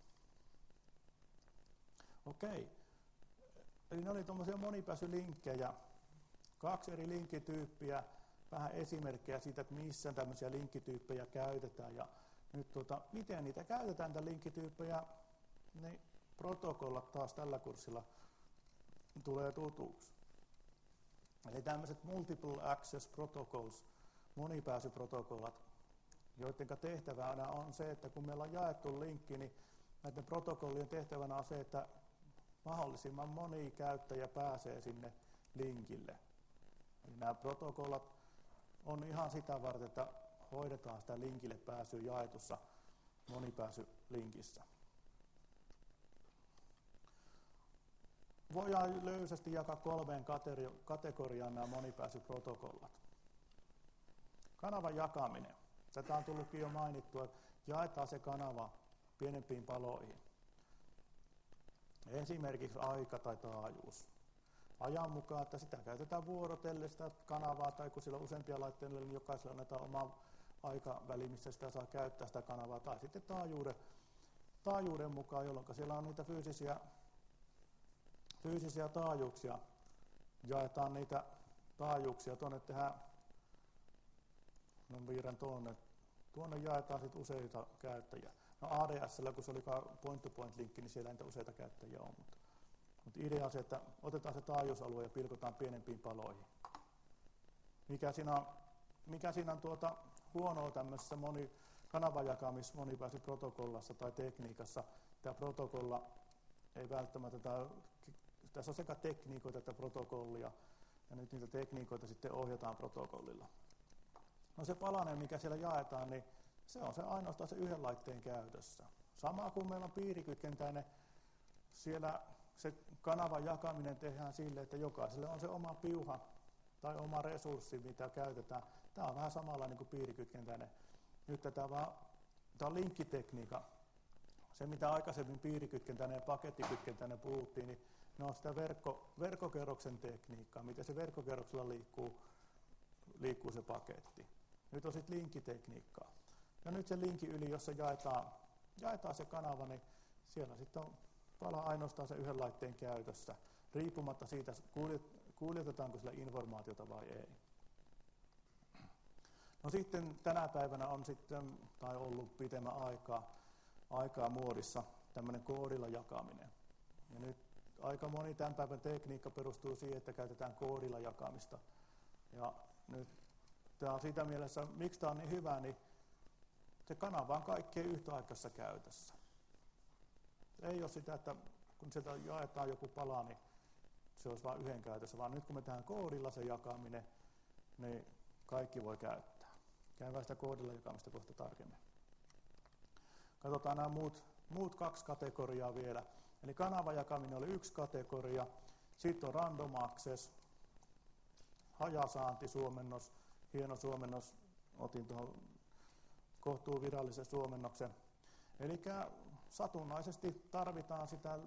A: Okei. Eli ne oli tuommoisia monipääsylinkkejä. 2 eri linkkityyppiä, vähän esimerkkejä siitä, että missä tämmöisiä linkkityyppejä käytetään. Ja nyt miten niitä käytetään, näitä linkkityyppejä, niin protokollat taas tällä kurssilla tulee tutuksi. Eli tämmöiset multiple access protocols, monipääsyprotokollat, joiden tehtävänä on se, että kun meillä on jaettu linkki, niin näiden protokollien tehtävänä on se, että mahdollisimman moni käyttäjä pääsee sinne linkille. Eli nämä protokollat on ihan sitä varten, että hoidetaan sitä linkille pääsyä jaetussa monipääsylinkissä. Voidaan löysästi jakaa 3 kategoriaan nämä monipääsyprotokollat. Kanavan jakaminen. Tätä on tullutkin jo mainittua, että jaetaan se kanava pienempiin paloihin. Esimerkiksi aika tai taajuus. Ajan mukaan, että sitä käytetään vuorotellen sitä kanavaa, tai kun sillä on useampia laitteita, niin jokaisella annetaan oma aikaväli, missä sitä saa käyttää sitä kanavaa, tai sitten taajuuden mukaan, jolloin siellä on niitä fyysisiä taajuuksia. Jaetaan niitä taajuuksia, tuonne tehdään, no piirrän tuonne jaetaan sitten useita käyttäjiä. No ADS:llä, kun se oli point-to-point-linkki, niin siellä ei niitä useita käyttäjiä ole. Mutta idea on se, että otetaan se taajuusalue ja pilkotaan pienempiin paloihin. Mikä siinä on huonoa tämmöisessä kanavajakamis monipääsyprotokollassa tai tekniikassa? Tämä protokolla ei välttämättä, tässä on sekä tekniikoita että protokollia, ja nyt niitä tekniikoita sitten ohjataan protokollilla. No se palanen, mikä siellä jaetaan, niin se on ainoastaan se yhden laitteen käytössä. Sama kuin meillä on piirikytkentäinen, siellä se kanavan jakaminen tehdään sille, että jokaiselle on se oma piuha tai oma resurssi, mitä käytetään. Tämä on vähän samanlainen kuin piirikytkentäinen. Nyt tämä on linkkitekniikka. Se, mitä aikaisemmin piirikytkentäinen ja pakettikytkentäinen puhuttiin, niin ne on sitä verkkokerroksen tekniikkaa, miten se verkkokerroksella liikkuu se paketti. Nyt on sitten linkkitekniikkaa. Ja nyt se linkin yli, jos se jaetaan se kanava, niin siellä sitten on palaa ainoastaan se yhden laitteen käytössä, riippumatta siitä, kuljetetaanko sillä informaatiota vai ei. No sitten tänä päivänä on sitten, tai ollut pitemmän aikaa muodissa, tämmöinen koodilla jakaminen. Ja nyt aika moni tämän päivän tekniikka perustuu siihen, että käytetään koodilla jakamista. Ja nyt tämä on siitä mielessä, miksi tämä on niin hyvä, niin se kanava on kaikkien yhtäaikaisessa käytössä. Ei ole sitä, että kun sieltä jaetaan joku pala, niin se olisi vain yhden käytössä, vaan nyt kun me tehdään koodilla se jakaminen, niin kaikki voi käyttää. Käydään sitä koodilla jakamista kohta tarkemmin. Katsotaan nämä muut 2 kategoriaa vielä. Eli kanavajakaminen oli 1 kategoria, sitten on random access, hajasaantisuomennos, hieno suomennos, otin tuohon kohtuun virallisen suomennoksen. Eli satunnaisesti tarvitaan sitä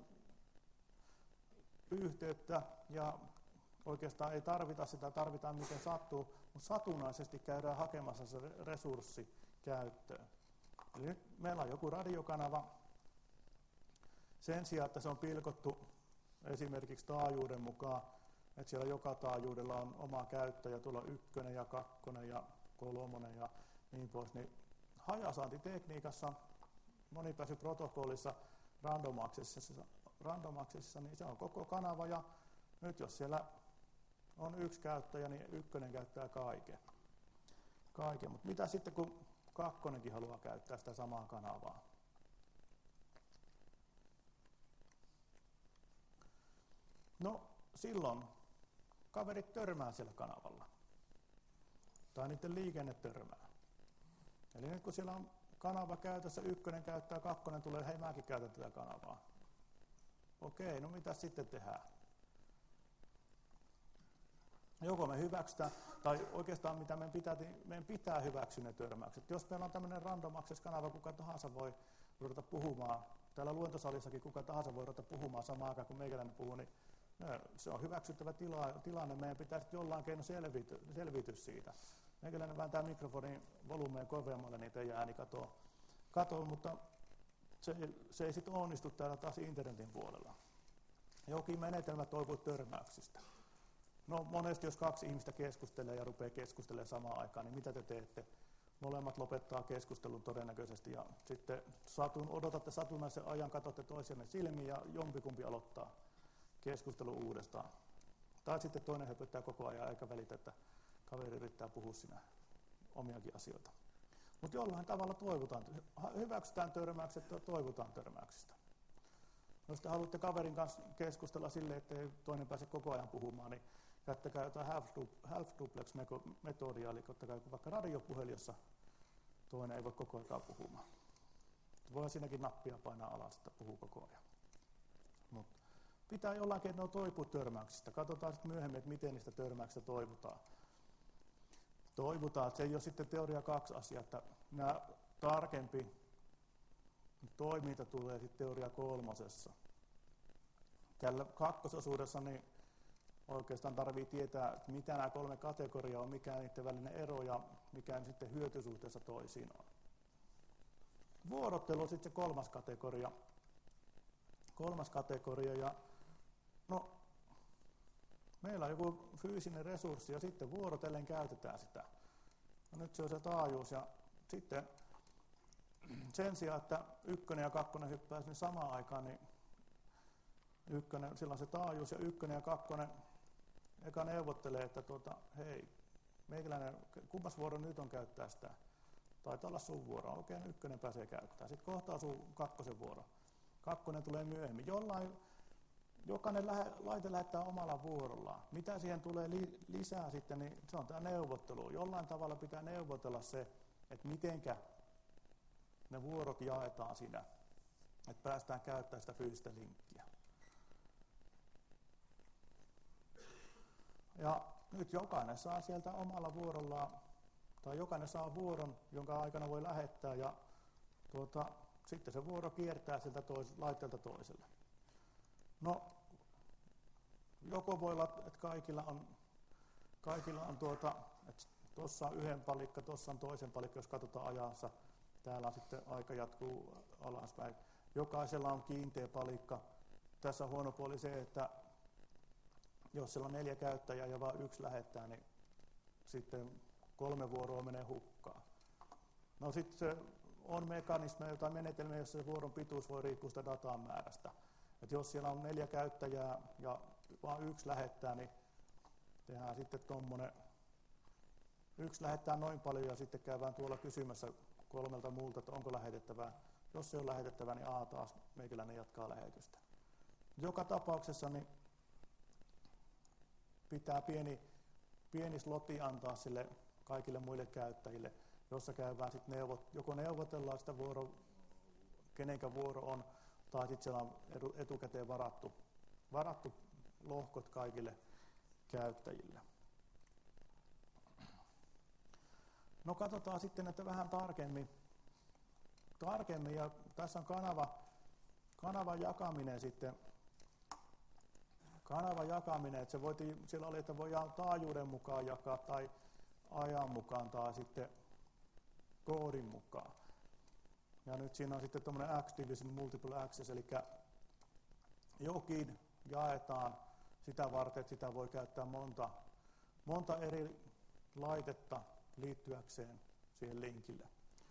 A: yhteyttä ja oikeastaan ei tarvita sitä, tarvitaan miten sattuu, mutta satunnaisesti käydään hakemassa se resurssi käyttöön. Eli nyt meillä on joku radiokanava. Sen sijaan, että se on pilkottu esimerkiksi taajuuden mukaan, että siellä joka taajuudella on oma käyttäjä, tuolla 1 ja 2 ja 3 ja niin pois, niin hajasaantitekniikassa, monipääsyprotokollissa, random accessissa, niin se on koko kanava ja nyt jos siellä on 1 käyttäjä, niin 1 käyttää kaiken. Mutta mitä sitten kun 2 haluaa käyttää sitä samaa kanavaa? No silloin kaverit törmää siellä kanavalla. Tai niiden liikenne törmää. Eli nyt kun siellä on kanava käytössä, 1 käyttää, 2 tulee, hei mäkin käytän tätä kanavaa. Okei, no mitä sitten tehdään? Joko me hyväksytään, tai oikeastaan mitä meidän pitää hyväksyä ne törmäykset. Jos meillä on tämmöinen random access-kanava, kuka tahansa voi ruveta puhumaan, täällä luentosalissakin kuka tahansa voi ruveta puhumaan samaan aikaan kuin meikäläinen puhuu, niin se on hyväksyttävä tilanne, meidän pitää sitten jollain keino selviytyä siitä. Meikäläinen vääntää mikrofonin volyymeen kovemmalle, niin teidän ääni katoo, mutta se ei sitten onnistu täällä taas internetin puolella. Jokin menetelmä toipuu törmäyksistä. No monesti jos 2 ihmistä keskustelee ja rupeaa keskustelemaan samaan aikaan, niin mitä te teette? Molemmat lopettaa keskustelun todennäköisesti ja sitten odotatte satunnaisen ajan, katsotte toisianne silmiin ja jompikumpi aloittaa keskustelun uudestaan. Tai sitten toinen höpöttää koko ajan eikä välitä, että kaveri yrittää puhua siinä omiakin asioita. Mutta jollain tavalla hyväksytään törmäykset ja toivotaan törmäyksistä. Jos te haluatte kaverin kanssa keskustella silleen, ettei toinen pääse koko ajan puhumaan, niin käyttäkää jotain half-duplex-metodia, eli ottakaa vaikka radiopuhelin, jossa toinen ei voi koko ajan puhumaan. Voi siinäkin nappia painaa alas, että puhuu koko ajan. Mut pitää jollain keinoin toipua törmäyksistä. Katsotaan sitten myöhemmin, että miten niistä törmäyksistä toivutaan. Että se ei ole sitten teoria 2 asiaa, että nämä tarkempi toiminta tulee sitten teoria 3. Tällä 2-osuudessa niin oikeastaan tarvitsee tietää, että mitä nämä 3 kategoriaa on, mikä on niiden välinen ero ja mikä on sitten hyötysuhteessa toisiinaan. Vuorottelu on sitten se 3. kategoria. 3. kategoria ja no, meillä on joku fyysinen resurssi ja sitten vuorotellen käytetään sitä. No, nyt se on se taajuus ja sitten sen sijaan, että 1 ja 2 hyppää sinne samaan aikaan, niin silloin se taajuus ja 1 ja 2 eka neuvottelee, että hei, meikäläinen, kumpas vuoro nyt on käyttää sitä? Taitaa olla sun vuoro. Okei, 1 pääsee käyttämään. Sitten kohtaa sun 2 vuoro. 2 tulee myöhemmin. Jokainen laite lähettää omalla vuorollaan. Mitä siihen tulee lisää sitten, niin se on tämä neuvottelu. Jollain tavalla pitää neuvotella se, että mitenkä ne vuorot jaetaan siinä, että päästään käyttämään sitä fyysistä linkkiä. Ja nyt jokainen saa sieltä omalla vuorollaan, tai jokainen saa vuoron, jonka aikana voi lähettää, ja sitten se vuoro kiertää sieltä laitteelta toiselle. No, joko voi olla, että kaikilla on että tuossa on yhden palikka, tuossa on toisen palikka, jos katsotaan ajansa, täällä sitten aika jatkuu alaspäin. Jokaisella on kiinteä palikka. Tässä on huono puoli se, että jos siellä on 4 käyttäjää ja vain 1 lähettää, niin sitten 3 vuoroa menee hukkaan. No sitten se on mekanismeja tai menetelmiä, jossa se vuoron pituus voi riippua sitä datan määrästä. Et jos siellä on 4 käyttäjää ja vain 1 lähettää, niin tehdään sitten tuommoinen, 1 lähettää noin paljon ja sitten käydään tuolla kysymässä 3 muulta, että onko lähetettävää. Jos se on lähetettävää, niin taas meikäläinen jatkaa lähetystä. Joka tapauksessa niin pitää pieni slotti antaa sille kaikille muille käyttäjille, jossa käydään sitten joko neuvotellaan sitä kenenkä vuoro on, tai sitten siellä on etukäteen varattu lohkot kaikille käyttäjille. No katsotaan sitten näitä vähän tarkemmin ja tässä on kanavan jakaminen sitten. Kanavan jakaminen, että siellä oli, että voidaan taajuuden mukaan jakaa tai ajan mukaan tai sitten koodin mukaan. Ja nyt siinä on sitten tuommoinen X-Division Multiple Access, eli jokin jaetaan sitä varten, että sitä voi käyttää monta eri laitetta liittyäkseen siihen linkille.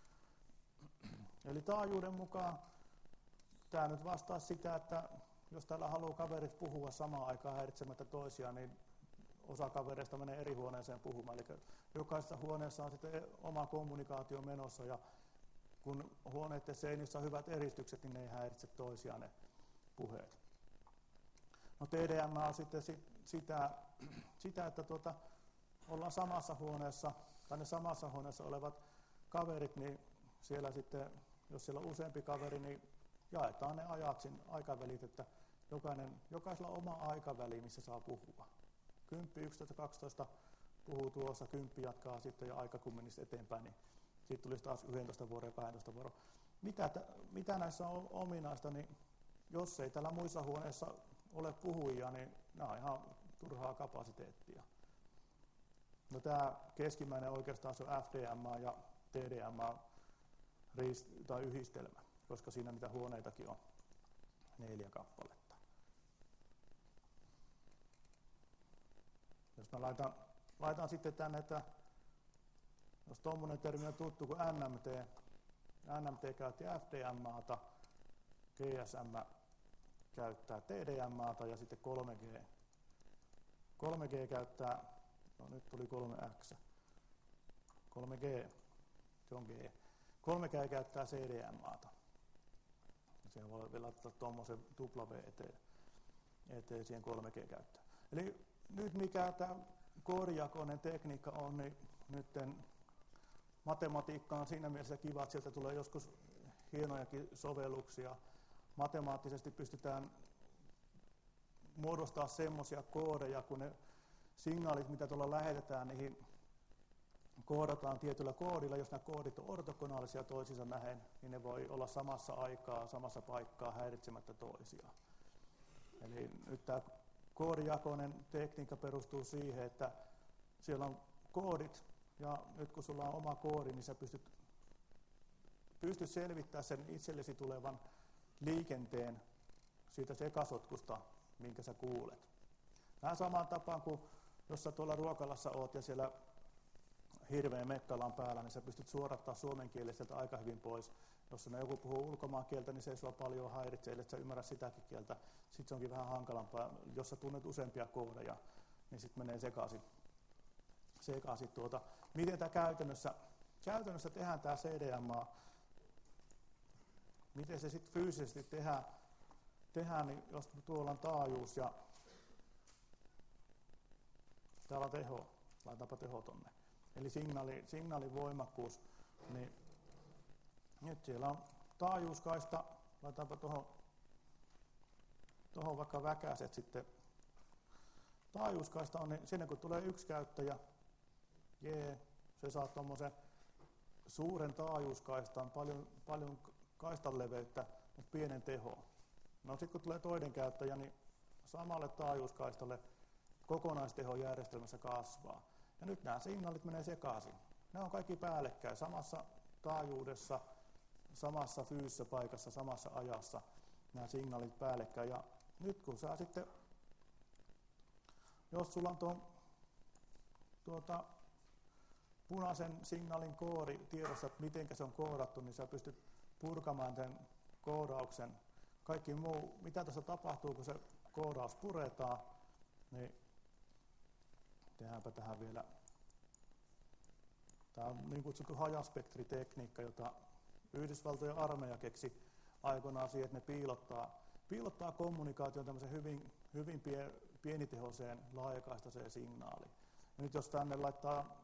A: Eli taajuuden mukaan tämä nyt vastaa sitä, että jos täällä haluaa kaverit puhua samaan aikaan häiritsemättä toisiaan, niin osa kavereista menee eri huoneeseen puhumaan. Eli jokaisessa huoneessa on sitten oma kommunikaatio menossa, ja kun huoneiden seinissä on hyvät eristykset, niin ne ei häiritse toisiaan ne puheet. No TDM on sitten sitä että ollaan samassa huoneessa, tai ne samassa huoneessa olevat kaverit, niin siellä sitten, jos siellä on useampi kaveri, niin jaetaan ne aikavälit, että jokaisella on oma aikaväli, missä saa puhua. 10, 11, 12 puhuu tuossa, 10 jatkaa sitten ja aika kun menisi eteenpäin, niin siitä tulisi taas 11 vuoroa ja 12 vuoroa. Mitä näissä on ominaista, niin jos ei täällä muissa huoneissa ole puhujia, niin nämä on ihan turhaa kapasiteettia. No tämä keskimmäinen oikeastaan se on FDM ja TDM tai yhdistelmä, koska siinä niitä huoneitakin on 4 kappaletta. Jos mä laitan sitten tänne, että jos tuommoinen termi on tuttu kuin NMT käytti FDMAta, GSM käyttää TDMAta ja sitten 3G. 3G käyttää, no nyt tuli 3X. 3G, se on G. 3G käyttää CDMAta. Siihen voi vielä ottaa tuommoisen W siihen 3G käyttöön. Eli nyt mikä tämä koodijakoinen tekniikka on, niin nyt matematiikka on siinä mielessä kiva, että sieltä tulee joskus hienojakin sovelluksia. Matemaattisesti pystytään muodostamaan semmoisia koodeja, kun ne signaalit, mitä tuolla lähetetään, niihin koodataan tietyllä koodilla. Jos nämä koodit on ortogonaalisia toisiinsa nähen, niin ne voi olla samassa aikaa, samassa paikkaa häiritsemättä toisiaan. Eli nyt tämä koodijakoinen tekniikka perustuu siihen, että siellä on koodit, ja nyt kun sulla on oma koodi, niin sä pystyt selvittämään sen itsellesi tulevan liikenteen siitä sekasotkusta, minkä sä kuulet. Vähän samaan tapaan kuin jos sä tuolla ruokalassa oot ja siellä hirveä mekkala on päällä, niin sä pystyt suorattaa suomen kielen sieltä aika hyvin pois. Jos joku puhuu ulkomaan kieltä, niin se ei sua paljon häiritse, ellei sä ymmärrä sitäkin kieltä. Sitten se onkin vähän hankalampaa. Jos sä tunnet useampia koodeja, niin sitten menee sekaisin. Miten tämä käytännössä tehdään tämä CDMA? Miten se sitten fyysisesti tehdään, niin jos tuolla on taajuus ja täällä on teho, laitetaanpa teho tonne. Eli signaalin voimakkuus, niin nyt siellä on taajuuskaista, laitetaanpa tuohon vaikka väkäset sitten. Taajuuskaista on, niin siinä kun tulee yksi käyttäjä, se saa tuommoisen suuren taajuuskaistan, paljon kaistan leveyttä, mutta pienen teho. No sitten kun tulee toinen käyttäjä, niin samalle taajuuskaistalle kokonaisteho järjestelmässä kasvaa. Ja nyt nämä signaalit menee sekaisin. Ne on kaikki päällekkäin samassa taajuudessa, samassa fyysisessä paikassa, samassa ajassa nämä signaalit päällekkäin. Ja nyt kun sä sitten, jos sulla on punaisen signaalin koodi tiedossa, että miten se on koodattu, niin sä pystyt purkamaan sen koodauksen. Kaikki muu, mitä tässä tapahtuu, kun se koodaus puretaan, niin tehdäänpä tähän vielä. Tämä on niin kutsuttu hajaspektritekniikka, jota Yhdysvaltojen armeija keksi aikoinaan siihen, että ne piilottaa kommunikaation tämmöisen hyvin pienitehoiseen laajakaistaiseen signaaliin. Ja nyt jos tänne laittaa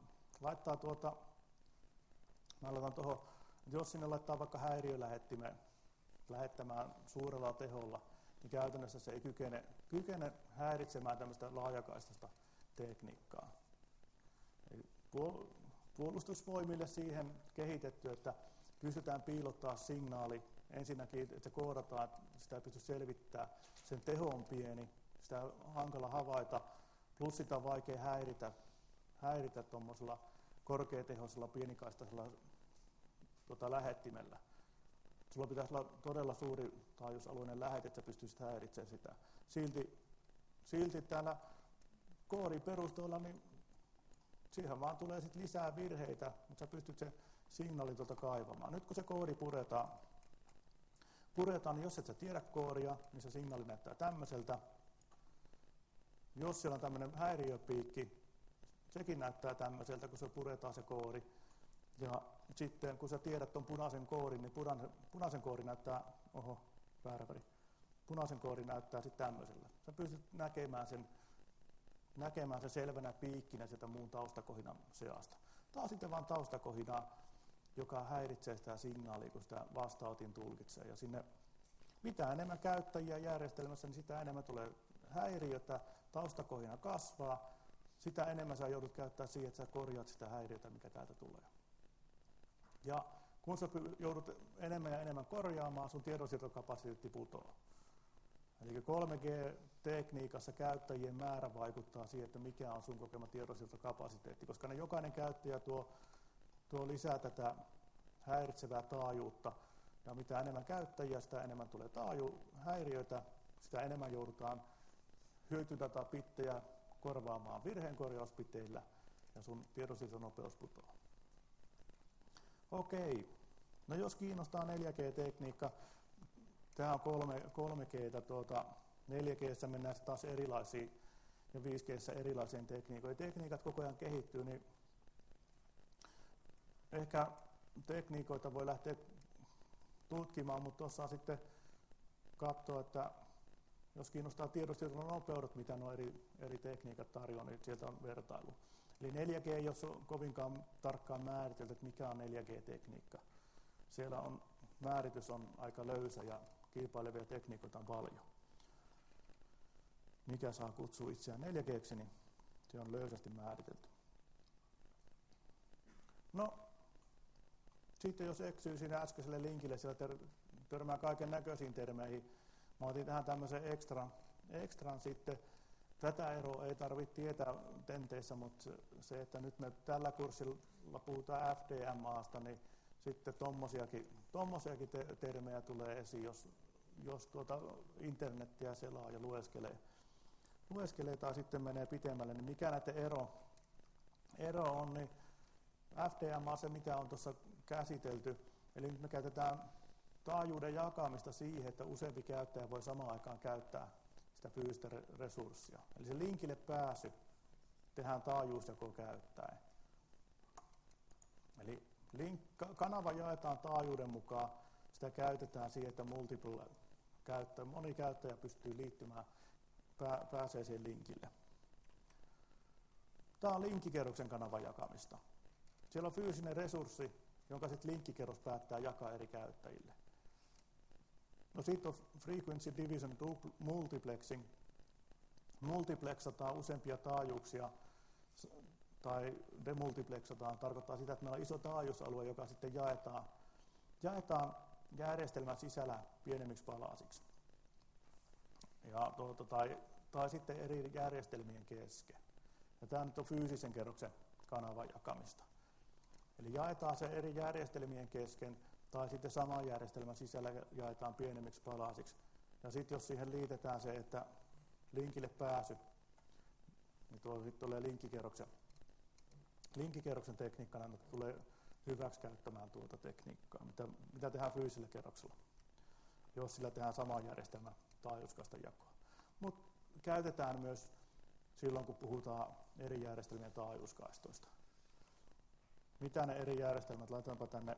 A: mä laitan tuohon, jos sinne laittaa vaikka häiriölähettimen lähettämään suurella teholla, niin käytännössä se ei kykene häiritsemään tämmöistä laajakaistaista tekniikkaa. Puolustusvoimille siihen kehitetty, että pystytään piilottaa signaali. Ensinnäkin, että se koodataan, että sitä ei pysty selvittämään. Sen teho on pieni, sitä on hankala havaita, plus sitä on vaikea häiritä tuommoisella korkeatehoisella pienikaistaisella lähettimellä. Sulla pitäisi olla todella suuri taajuusalueinen lähete, että sä pystyisit häiritsemään sitä. Silti täällä koodin perusteella, niin siihen vaan tulee sit lisää virheitä, mutta sä pystyt sen signaalin kaivamaan. Nyt kun se koodi puretaan, niin jos et sä tiedä koodia, niin se signaali näyttää tämmöiseltä. Jos siellä on tämmöinen häiriöpiikki, sekin näyttää tämmöiseltä, kun se puretaan se koodi. Ja sitten kun sä tiedät tuon punaisen koodin, niin punaisen koodi näyttää, punaisen koodi näyttää sitten tämmöisellä. Sä pystyt näkemään sen selvänä piikkinä sieltä muun taustakohinan seasta. Tämä on sitten vain taustakohinaa, joka häiritsee sitä signaalia, kun sitä vastaanotin tulkitsee. Ja sinne, mitä enemmän käyttäjiä järjestelmässä, niin sitä enemmän tulee häiriötä, taustakohina kasvaa, sitä enemmän sä joudut käyttämään siihen, että sä korjaat sitä häiriötä, mikä täältä tulee. Ja kun sä joudut enemmän ja enemmän korjaamaan, sun tiedonsiirtokapasiteetti putoaa. Eli 3G-tekniikassa käyttäjien määrä vaikuttaa siihen, että mikä on sun kokema tiedonsiirtokapasiteetti, koska jokainen käyttäjä tuo lisää tätä häiritsevää taajuutta. Ja mitä enemmän käyttäjiä, sitä enemmän tulee häiriöitä, sitä enemmän joudutaan hyötydatabitteja korvaamaan virheenkorjauspiteillä ja sun tiedonsiirtonopeus putoaa. Okei, no jos kiinnostaa 4G-tekniikka, tämä on 3G, 4G:ssä mennään taas erilaisiin ja 5G:ssä erilaisiin tekniikoihin. Tekniikat koko ajan kehittyy, niin ehkä tekniikoita voi lähteä tutkimaan, mutta tuossa sitten katsoa, että jos kiinnostaa tiedonsiirron nopeudet, mitä nuo eri tekniikat tarjoaa, niin sieltä on vertailu. Eli 4G ei ole kovinkaan tarkkaan määritelty, että mikä on 4G-tekniikka. Siellä määritys on aika löysä ja kilpailevia tekniikoita on paljon. Mikä saa kutsua itseään 4G:ksi, niin se on löysästi määritelty. No, sitten jos eksyy siinä äskeiselle linkille, siellä törmää kaiken näköisiin termeihin. Mä otin tähän tämmöisen ekstran sitten. Tätä eroa ei tarvitse tietää tenteissä, mutta se, että nyt me tällä kurssilla puhutaan FDMAsta, niin sitten tommosiakin termejä tulee esiin, jos internettiä selaa ja lueskelee tai sitten menee pitemmälle, niin mikä näiden ero on, niin FDMA se, mitä on tuossa käsitelty, eli nyt me käytetään taajuuden jakamista siihen, että useampi käyttäjä voi samaan aikaan käyttää sitä fyysistä resurssia. Eli se linkille pääsy tehdään taajuusjako käyttäen. Eli kanava jaetaan taajuuden mukaan, sitä käytetään siihen, että moni käyttäjä pystyy liittymään, pääsee siihen linkille. Tämä on linkkikerroksen kanavan jakamista. Siellä on fyysinen resurssi, jonka sitten linkkikerros päättää jakaa eri käyttäjille. No sitten on frequency division multiplexing. Multiplexataan useampia taajuuksia tai demultiplexataan. Tarkoittaa sitä, että meillä on iso taajuusalue, joka sitten jaetaan järjestelmän sisällä pienemmiksi palasiksi. Ja tai sitten eri järjestelmien kesken. Ja tämä nyt on fyysisen kerroksen kanavan jakamista. Eli jaetaan se eri järjestelmien kesken tai sitten saman järjestelmän sisällä jaetaan pienemmiksi palasiksi. Ja sitten jos siihen liitetään se, että linkille pääsy, niin tuo tulee linkkikerroksen tekniikkana, että tulee hyväksi käyttämään tuota tekniikkaa, mitä tehdään fyysisellä kerroksella, jos sillä tehdään saman järjestelmän taajuuskaistan jakoa. Mutta käytetään myös silloin, kun puhutaan eri järjestelmien taajuuskaistoista. Mitä ne eri järjestelmät, laitetaanpa tänne.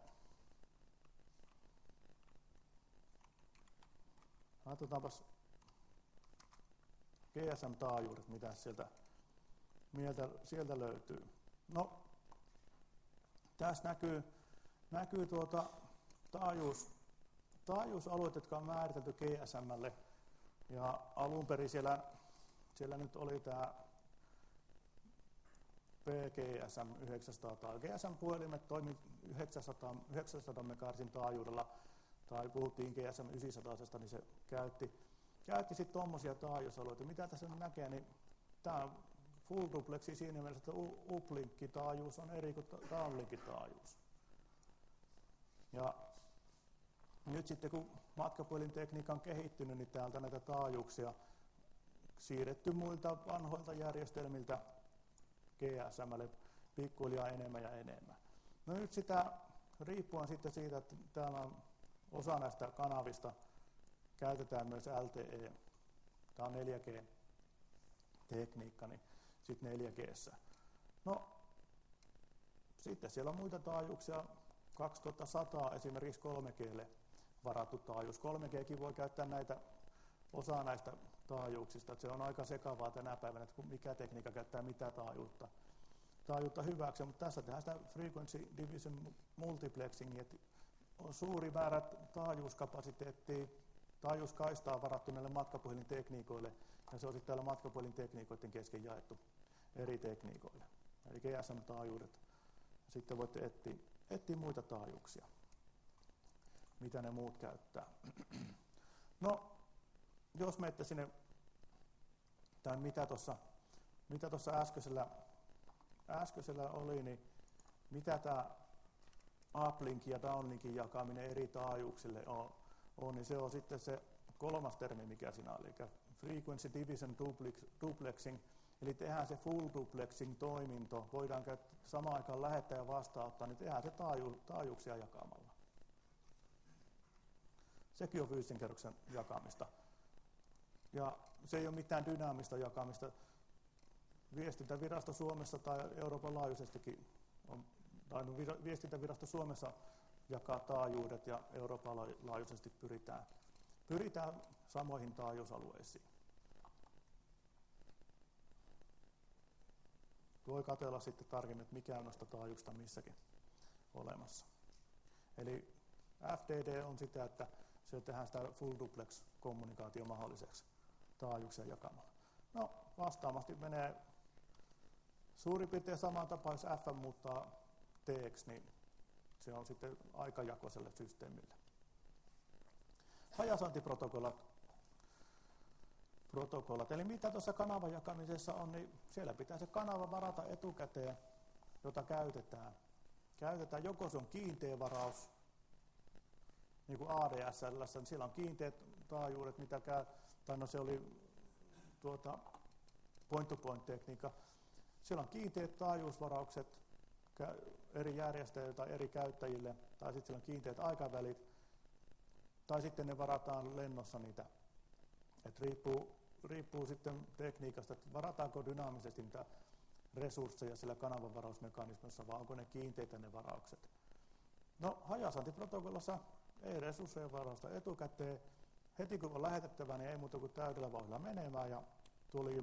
A: Laitetaanpas GSM-taajuudet, mitä sieltä löytyy. No, tässä näkyy taajuusalueet, jotka on määritelty GSM:lle. Ja alun perin siellä nyt oli tämä PGSM 900. GSM-puhelimet toimi 900 MHz taajuudella, tai puhuttiin GSM 900, niin se käytti sitten tuommoisia taajuusalueita. Mitä tässä nyt näkee, niin tämä on full duplexi siinä mielessä, että uplink-taajuus on eri kuin downlink-taajuus. Ja nyt sitten kun matkapuhelintekniikka on kehittynyt, niin täältä näitä taajuuksia siirretty muilta vanhoilta järjestelmiltä GSM:lle pikkuhiljaa enemmän ja enemmän. No nyt sitä riippuen sitten siitä, että täällä on osa näistä kanavista käytetään myös LTE, tämä on 4G-tekniikka, niin sitten 4G:ssä. No, sitten siellä on muita taajuuksia, 2100 esimerkiksi 3G:lle varattu taajuus. 3G:kin voi käyttää osaa näistä taajuuksista, että se on aika sekavaa tänä päivänä, että mikä tekniikka käyttää mitä taajuutta hyväksi, mutta tässä tehdään sitä frequency division multiplexing, että on suuri määrä taajuuskapasiteettia, taajuuskaistaa varattu näille matkapuhelintekniikoille, ja se on sitten täällä matkapuhelintekniikoiden kesken jaettu eri tekniikoille, eli GSM-taajuudet. Sitten voitte etsiä muita taajuuksia, mitä ne muut käyttää. No, jos menette sinne, tai mitä tuossa äskeisellä oli, niin mitä tämä uplinkin ja downlinkin jakaminen eri taajuuksille on, niin se on sitten se kolmas termi, mikä siinä oli, eli frequency division duplexing, eli tehdään se full duplexing toiminto, voidaan samaan aikaan lähettää ja vastaanottaa, niin tehdään se taajuuksia jakamalla. Sekin on fyysisen kerroksen jakamista. Ja se ei ole mitään dynaamista jakamista. Viestintävirasto Suomessa tai Euroopan laajuisestikin viestintävirasto Suomessa jakaa taajuudet ja Euroopan laajuisesti pyritään samoihin taajuusalueisiin. Voi katsella sitten tarkemmin, että mikä on noista taajuuksista missäkin olemassa. Eli FDD on sitä, että siellä tehdään sitä full duplex kommunikaatio mahdolliseksi taajuuksia jakamalla. No, vastaavasti menee suurin piirtein samaan tapaan, jos FM muuttaa TX, niin se on sitten aikajakoiselle systeemille. Hajasaantiprotokollat, eli mitä tuossa kanavan jakamisessa on, niin siellä pitää se kanava varata etukäteen, jota käytetään. Joko se on kiinteä varaus, niin kuin ADSL:ssä, niin siellä on kiinteät taajuudet, mitä se oli point-to-point-tekniikka. Siellä on kiinteät taajuusvaraukset eri järjestäjille tai eri käyttäjille, tai sitten siellä on kiinteät aikavälit, tai sitten ne varataan lennossa niitä. Et riippuu sitten tekniikasta, että varataanko dynaamisesti niitä resursseja sillä kanavanvarausmekanismissa, vai onko ne kiinteitä ne varaukset. No, hajasaantiprotokollassa ei resursseja varausta etukäteen. Heti kun on lähetettävä, niin ei muuta kuin täydellä vauhdilla menemään, ja tuli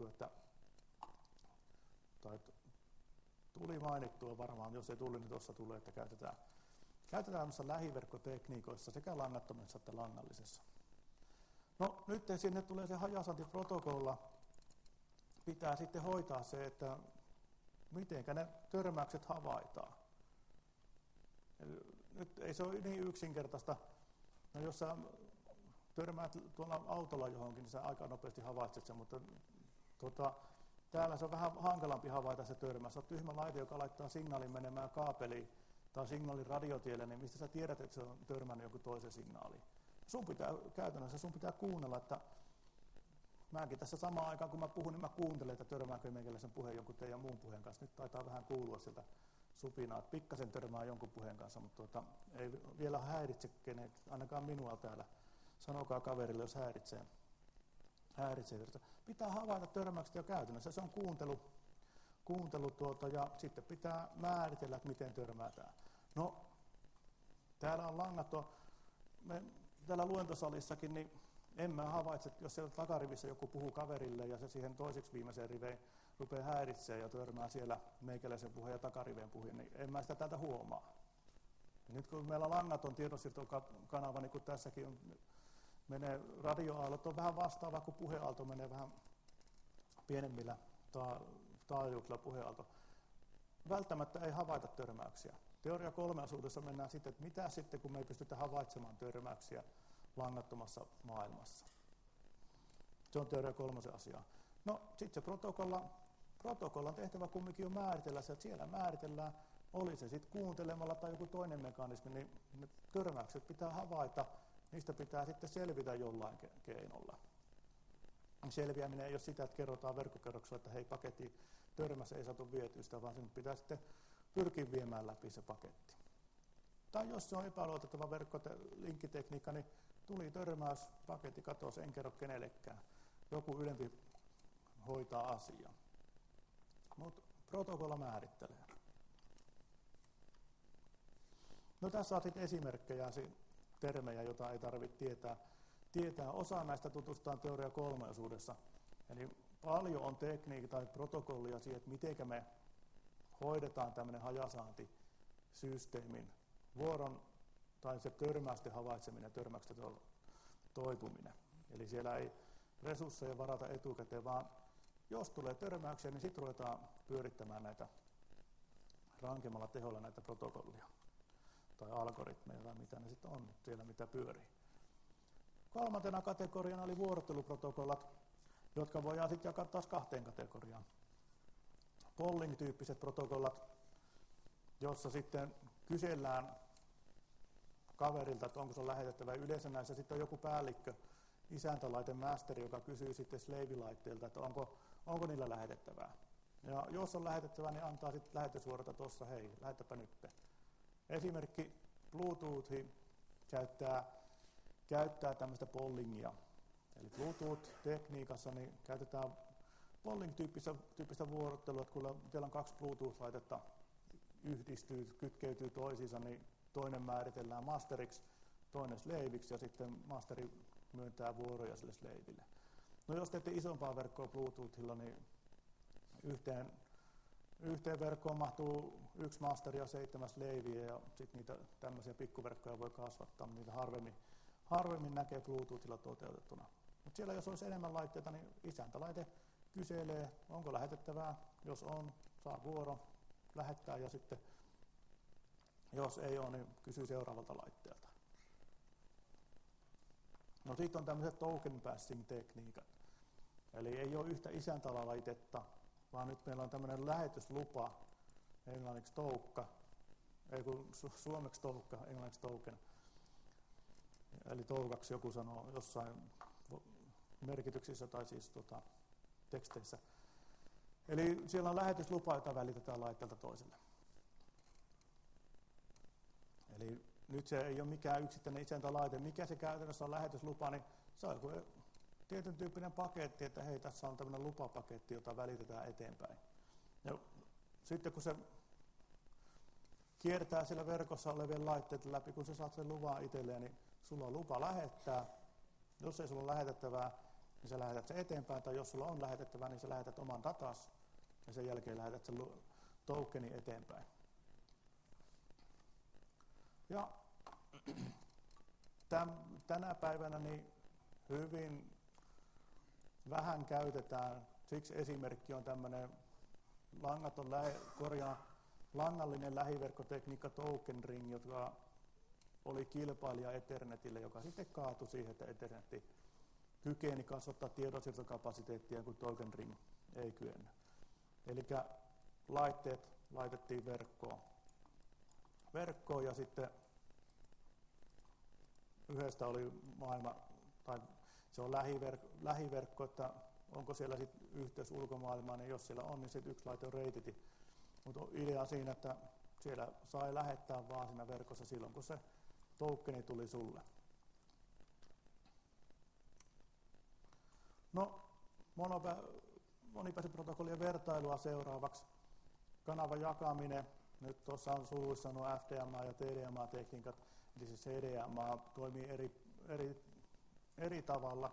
A: mainittua varmaan, jos ei tullut, niin tuossa tulee, että käytetään noissa lähiverkkotekniikoissa sekä langattomissa että langallisessa. No nyt sinne tulee se hajasaantiprotokolla. Pitää sitten hoitaa se, että mitenkä ne törmäykset havaitaan. Eli nyt ei se ole niin yksinkertaista. No jos sä törmäät tuolla autolla johonkin, niin sä aika nopeasti havaitset sen, mutta täällä se on vähän hankalampi havaita se törmäys. Sä oot tyhmä laite, joka laittaa signaalin menemään kaapeliin, tai signaalin radiotielle, niin mistä sä tiedät, että se on törmännyt joku toisen signaaliin? Käytännössä sun pitää kuunnella, että mäkin tässä samaan aikaan, kun mä puhun, niin mä kuuntelen, että törmääkö meikäläisen puheen jonkun teidän muun puheen kanssa. Nyt taitaa vähän kuulua sieltä supinaa, että pikkasen törmää jonkun puheen kanssa, mutta ei vielä häiritse ainakaan minua täällä. Sanokaa kaverille, jos häiritsee. Pitää havaita törmäykset jo käytännössä. Se on kuuntelu ja sitten pitää määritellä, että miten törmätään. No, täällä on langaton. Täällä luentosalissakin, niin en mä havaitse, että jos siellä takarivissä joku puhuu kaverille ja se siihen toiseksi viimeiseen riveen rupeaa häiritsemään ja törmää siellä meikäläisen puheen ja takariveen puheen, niin en mä sitä täältä huomaa. Ja nyt kun meillä on langaton tiedonsiirtokanava, niin kuin tässäkin on, menee radioaallot on vähän vastaava, kun puheaalto menee vähän pienemmillä taajuuksilla puheaalto. Välttämättä ei havaita törmäyksiä. Teoria 3-osuudessa mennään sitten, että mitä sitten, kun me ei pystytä havaitsemaan törmäyksiä langattomassa maailmassa. Se on teoria 3 asia. No sitten se protokollan tehtävä kumminkin on määritellä se, että siellä määritellään, oli se sitten kuuntelemalla tai joku toinen mekanismi, niin ne törmäykset pitää havaita, niistä pitää sitten selvitä jollain keinolla. Selviäminen ei ole sitä, että kerrotaan verkkokerroksella, että hei, paketti törmässä ei saatu vietyistä, vaan sen pitää sitten pyrkiä viemään läpi se paketti. Tai jos se on epäluotettava linkkitekniikka, niin tuli törmäys, paketti katosi, en kerro kenellekään. Joku ylempi hoitaa asiaa. Mutta protokolla määrittelee. No tässä on sitten esimerkkejä, termejä, joita ei tarvitse tietää. Osa näistä tutustutaan teoria 3-osuudessa. Eli paljon on tekniikkaa tai protokollia siihen, että miten me hoidetaan tämmöinen hajasaantisysteemin vuoron tai se törmäysten havaitseminen ja törmäykset toipuminen. Eli siellä ei resursseja varata etukäteen, vaan jos tulee törmäyksiä, niin sitten ruvetaan pyörittämään näitä rankemmalla teholla näitä protokollia tai algoritmeja tai mitä ne sitten on siellä, mitä pyörii. 3. kategoriana oli vuorotteluprotokollat, jotka voidaan sitten jakaa taas 2 kategoriaan. Polling-tyyppiset protokollat, jossa sitten kysellään kaverilta, että onko se lähetettävä. Yleensä näissä sitten on joku päällikkö, isäntälaite, masteri, joka kysyy sitten slave-laitteelta, että onko niillä lähetettävää. Ja jos on lähetettävää, niin antaa sitten lähetysvuorota tuossa, hei, lähetäpä nyt. Esimerkki Bluetooth käyttää tämmöistä pollingia. Eli Bluetooth-tekniikassa niin käytetään polling-tyyppistä vuorottelua, että kun teillä on 2 Bluetooth-laitetta yhdistyy, kytkeytyy toisiinsa, niin toinen määritellään masteriksi, toinen slaveiksi ja sitten masteri myöntää vuoroja sille slavelle. No jos teette isompaa verkkoa Bluetoothilla, niin yhteen verkkoon mahtuu 1 masteri ja 7 slavea ja sitten niitä tämmöisiä pikkuverkkoja voi kasvattaa, niitä harvemmin näkee Bluetoothilla toteutettuna. Mutta siellä jos olisi enemmän laitteita, niin isäntälaite kyselee, onko lähetettävää, jos on, saa vuoro, lähettää ja sitten jos ei ole, niin kysyy seuraavalta laitteelta. No sitten on tämmöiset token passing tekniikat. Eli ei ole yhtä isäntälaitetta, vaan nyt meillä on tämmöinen lähetyslupa, englanniksi toukka, ei kun suomeksi toukka, englanniksi token. Eli toukaksi joku sanoo jossain merkityksissä tai siis teksteissä. Eli siellä on lähetyslupa, jota välitetään laitteelta toiselle. Eli nyt se ei ole mikään yksittäinen isäntälaite. Mikä se käytännössä on lähetyslupa, niin se on joku tietyn tyyppinen paketti, että hei, tässä on tämmöinen lupapaketti, jota välitetään eteenpäin. Ja sitten kun se kiertää siellä verkossa olevien laitteiden läpi, kun sä saat sen luvan itselleen, niin sulla on lupa lähettää. Jos ei sulla ole lähetettävää, niin sä lähetät sen eteenpäin, tai jos sulla on lähetettävää, niin sä lähetät oman datas, ja sen jälkeen lähetät sen tokenin eteenpäin. Ja tänä päivänä niin hyvin vähän käytetään, siksi esimerkki on tämmöinen langallinen lähiverkkotekniikka Token Ring, joka oli kilpailija Ethernetille, joka sitten kaatui siihen, että Ethernet kykeni kasvattaa tiedonsiirtokapasiteettia, kun Token Ring ei kyennyt. Eli laitteet laitettiin verkkoon verkkoon ja sitten yhdestä oli tai se on lähiverkko, että onko siellä sitten yhteys ulkomaailmaan, niin jos siellä on, niin sitten yksi laite on reititin. Mutta idea siinä, että siellä sai lähettää vaan siinä verkossa silloin, kun se tokeni tuli sulle. No, monipääsyprotokollien vertailua seuraavaksi. Kanavan jakaminen. Nyt tuossa on suluissa nuo FDMA ja TDMA-tekniikat. Eli se CDMA toimii eri tavalla.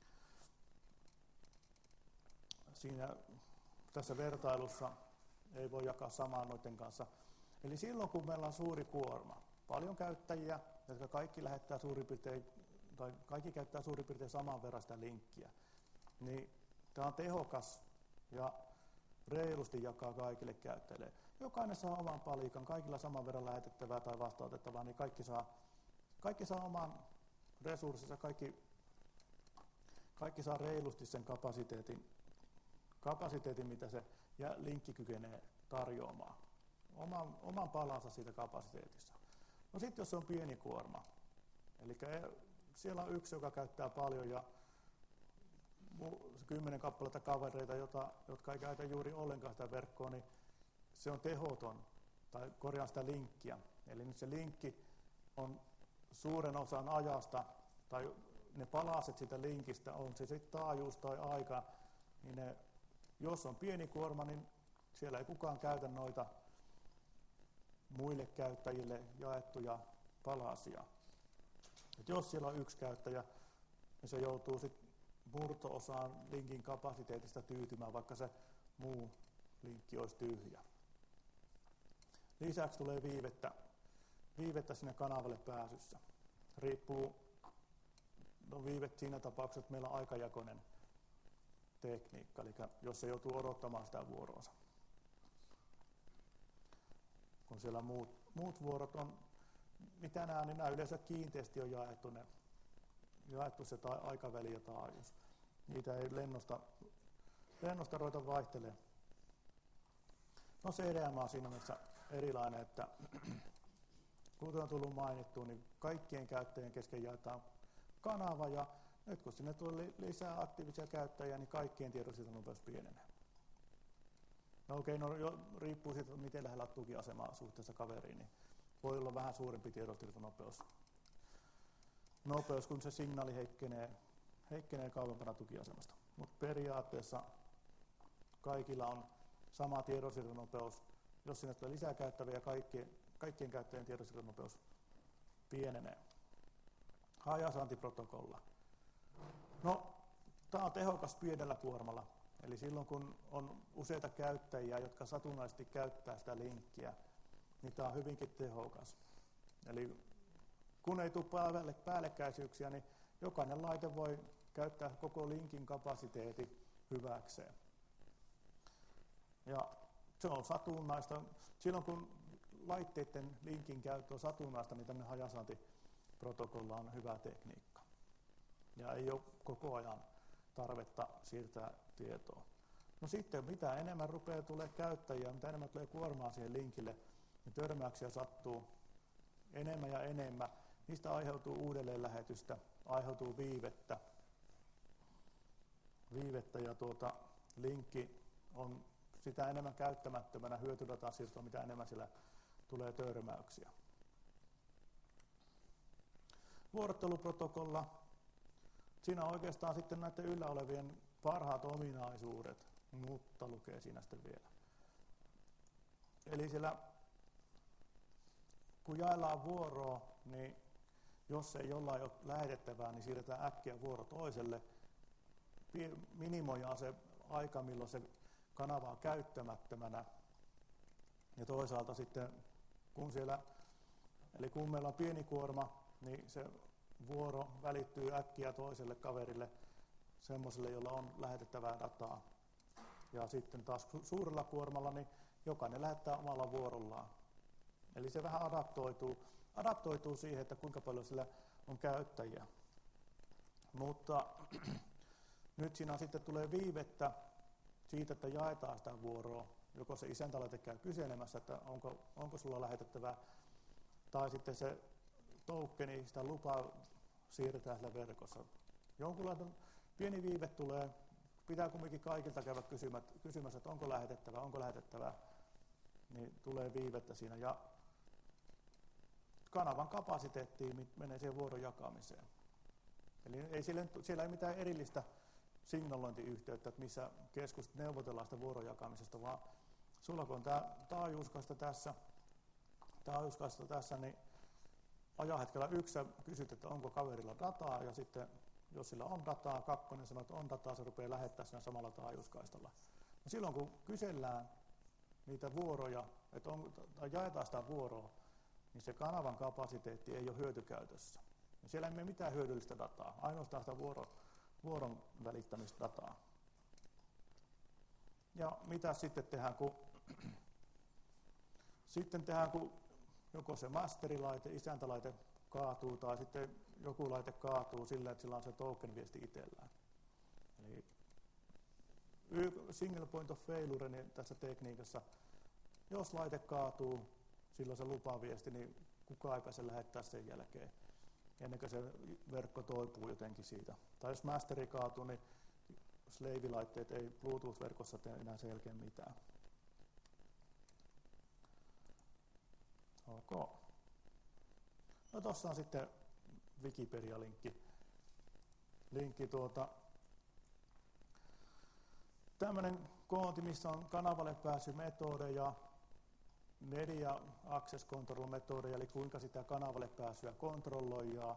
A: Tässä vertailussa ei voi jakaa samaa noiden kanssa. Eli silloin kun meillä on suuri kuorma, paljon käyttäjiä, jotka kaikki lähettää kaikki käyttää suurin piirtein saman verran sitä linkkiä, niin tämä on tehokas ja reilusti jakaa kaikille käyttäjille. Jokainen saa oman palikan, kaikilla saman verran lähetettävää tai vastaanotettavaa, niin kaikki saa oman resurssinsa, kaikki saa reilusti sen kapasiteetin, mitä se linkki kykenee tarjoamaan. Oman palansa siitä kapasiteetissa. No sitten jos se on pieni kuorma, eli siellä on yksi, joka käyttää paljon ja 10 kappaletta kavereita, jotka ei käytä juuri ollenkaan sitä verkkoa, niin se on tehoton, tai korjaan sitä linkkiä. Eli nyt se linkki on suuren osan ajasta, tai ne palaset siitä linkistä, on se sitten taajuus tai aika, niin jos on pieni kuorma, niin siellä ei kukaan käytä noita muille käyttäjille jaettuja palasia. Et jos siellä on yksi käyttäjä, niin se joutuu sitten murto-osaan linkin kapasiteetista tyytymään, vaikka se muu linkki olisi tyhjä. Lisäksi tulee viivettä sinne kanavalle pääsyssä. Viivet siinä tapauksessa, että meillä on aikajakoinen tekniikka, eli jos se joutuu odottamaan sitä vuoroonsa. Kun siellä muut vuorot on, mitä niin nämä yleensä kiinteästi on jaettu se aikaväli ja taajuus. Niitä ei lennosta ruveta vaihtelemaan. No CDMA on siinä mielessä erilainen, että kuten on tullut mainittua, niin kaikkien käyttäjien kesken jaetaan kanava, ja nyt kun sinne tulee lisää aktiivisia käyttäjiä, niin kaikkien tiedonsiirtonopeus pienenee. No okei, riippuu siitä, miten lähellä tukiasemaa suhteessa kaveriin, niin voi olla vähän suurempi tiedonsiirtonopeus, kun se signaali heikkenee kauempana tukiasemasta. Mutta periaatteessa kaikilla on sama tiedonsiirtonopeus. Jos sinne tulee lisää käyttäviä, kaikkien käyttäjien tiedonsiirtonopeus pienenee. Hajasaantiprotokolla. No, tämä on tehokas pienellä kuormalla. Eli silloin kun on useita käyttäjiä, jotka satunnaisesti käyttää sitä linkkiä, niin tämä on hyvinkin tehokas. Eli kun ei tule päällekkäisyyksiä, niin jokainen laite voi käyttää koko linkin kapasiteetin hyväkseen. Ja se on satunnaista. Silloin kun laitteiden linkin käyttö on satunnaista, niin tämmöinen hajasaantiprotokolla on hyvä tekniikka. Ja ei ole koko ajan tarvetta siirtää tietoa. No sitten mitä enemmän rupeaa tulemaan käyttäjiä, mitä enemmän tulee kuormaa siihen linkille, niin törmäyksiä sattuu enemmän ja enemmän. Niistä aiheutuu uudelleenlähetystä, aiheutuu viivettä ja linkki on sitä enemmän käyttämättömänä hyötydatan siirtoa, mitä enemmän siellä tulee törmäyksiä. Vuorotteluprotokolla. Siinä on oikeastaan sitten näiden yllä olevien parhaat ominaisuudet, mutta lukee siinä sitten vielä. Eli siellä, kun jaellaan vuoroa, niin jos ei jollain ole lähetettävää, niin siirretään äkkiä vuoro toiselle. Minimoidaan se aika, milloin se kanava on käyttämättömänä. Ja toisaalta sitten, kun meillä on pieni kuorma, niin se vuoro välittyy äkkiä toiselle kaverille, semmoiselle, jolla on lähetettävää dataa. Ja sitten taas suurella kuormalla, niin jokainen lähettää omalla vuorollaan. Eli se vähän adaptoituu siihen, että kuinka paljon sillä on käyttäjiä. Mutta nyt siinä sitten tulee viivettä siitä, että jaetaan sitä vuoroa. Joko se isäntälaite käy kyselemässä, että onko sulla lähetettävää, tai sitten se tokeni, sitä lupaa siirretään siellä verkossa. Jonkunlainen pieni viive tulee, pitää kumminkin kaikilta käydä kysymässä, että onko lähetettävää, niin tulee viivettä siinä. Ja kanavan kapasiteettiin menee siihen vuoron jakamiseen. Eli ei siellä ei mitään erillistä signalointiyhteyttä, että missä neuvotellaan sitä vuoron jakamisesta, vaan sulla kun on tämä taajuuskaista tässä, niin ajanhetkellä 1 sä kysyt, että onko kaverilla dataa, ja sitten jos sillä on dataa, 2 sanoo, että on dataa, se rupeaa lähettää siinä samalla taajuuskaistalla. No silloin kun kysellään niitä vuoroja, tai jaetaan sitä vuoroa, niin se kanavan kapasiteetti ei ole hyötykäytössä. Ja siellä ei mene mitään hyödyllistä dataa, ainoastaan sitä vuoron välittämisdataa. Ja mitä sitten tehdään, kun joko se masterilaite, isäntälaite kaatuu, tai sitten joku laite kaatuu sillä, että sillä on se token-viesti itsellään. Eli single point of failure niin tässä tekniikassa, jos laite kaatuu, silloin se lupaviesti, niin kukaan ei pääse lähettää sen jälkeen, ennen kuin se verkko toipuu jotenkin siitä. Tai jos masteri kaatuu, niin slave-laitteet ei Bluetooth-verkossa tee enää sen jälkeen mitään. Ok. No tossa on sitten Wikipedia-linkki. Tämmöinen koonti, missä on kanavalle pääsymetodeja, media access control metodeja, eli kuinka sitä kanavalle pääsyä kontrolloidaan.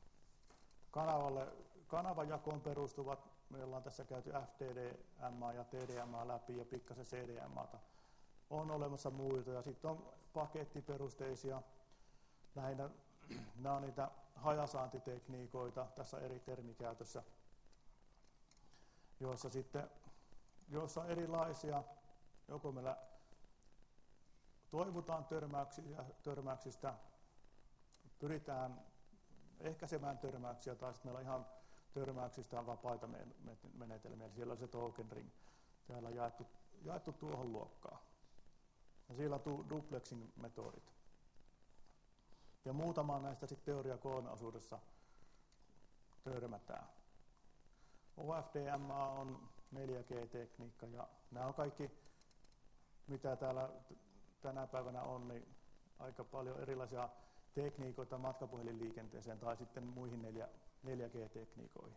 A: Kanavajakoon perustuvat, me ollaan tässä käyty FDDMA ja TDMA läpi ja pikkasen CDMAta. On olemassa muita ja sitten on pakettiperusteisia, lähinnä nämä on niitä hajasaantitekniikoita tässä eri termikäytössä, joissa on erilaisia, joko meillä toivotaan törmäyksistä, pyritään ehkäisemään törmäyksiä, tai sitten meillä on ihan törmäyksistä vapaita menetelmiä, eli siellä on se token ring täällä jaettu tuohon luokkaan. Ja siellä on duplexing-metodit. Ja muutamaan näistä sitten teoria 3-osuudessa törmätään. OFDMA on 4G-tekniikka, ja nämä on kaikki, mitä täällä tänä päivänä on, niin aika paljon erilaisia tekniikoita matkapuhelinliikenteeseen tai sitten muihin 4G-tekniikoihin.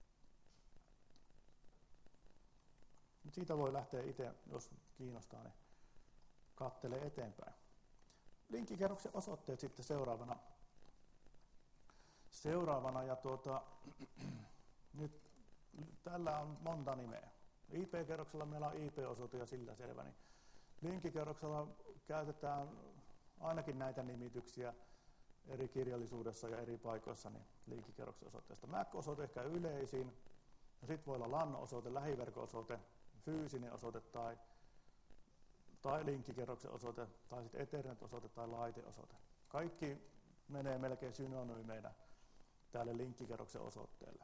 A: Siitä voi lähteä itse, jos kiinnostaa, niin katselee eteenpäin. Linkkikerroksen osoitteet sitten seuraavana ja nyt tällä on monta nimeä. IP-kerroksella meillä on IP-osoite ja sillä selvä, niin linkkikerroksella käytetään ainakin näitä nimityksiä eri kirjallisuudessa ja eri paikoissa niin linkkikerroksen osoitteesta. MAC-osoite ehkä yleisin, ja sitten voi olla LAN-osoite, lähiverko-osoite, fyysinen osoite tai linkkikerroksen osoite, tai sitten Ethernet-osoite tai laiteosoite. Kaikki menee melkein synonyymeina tälle linkkikerroksen osoitteelle.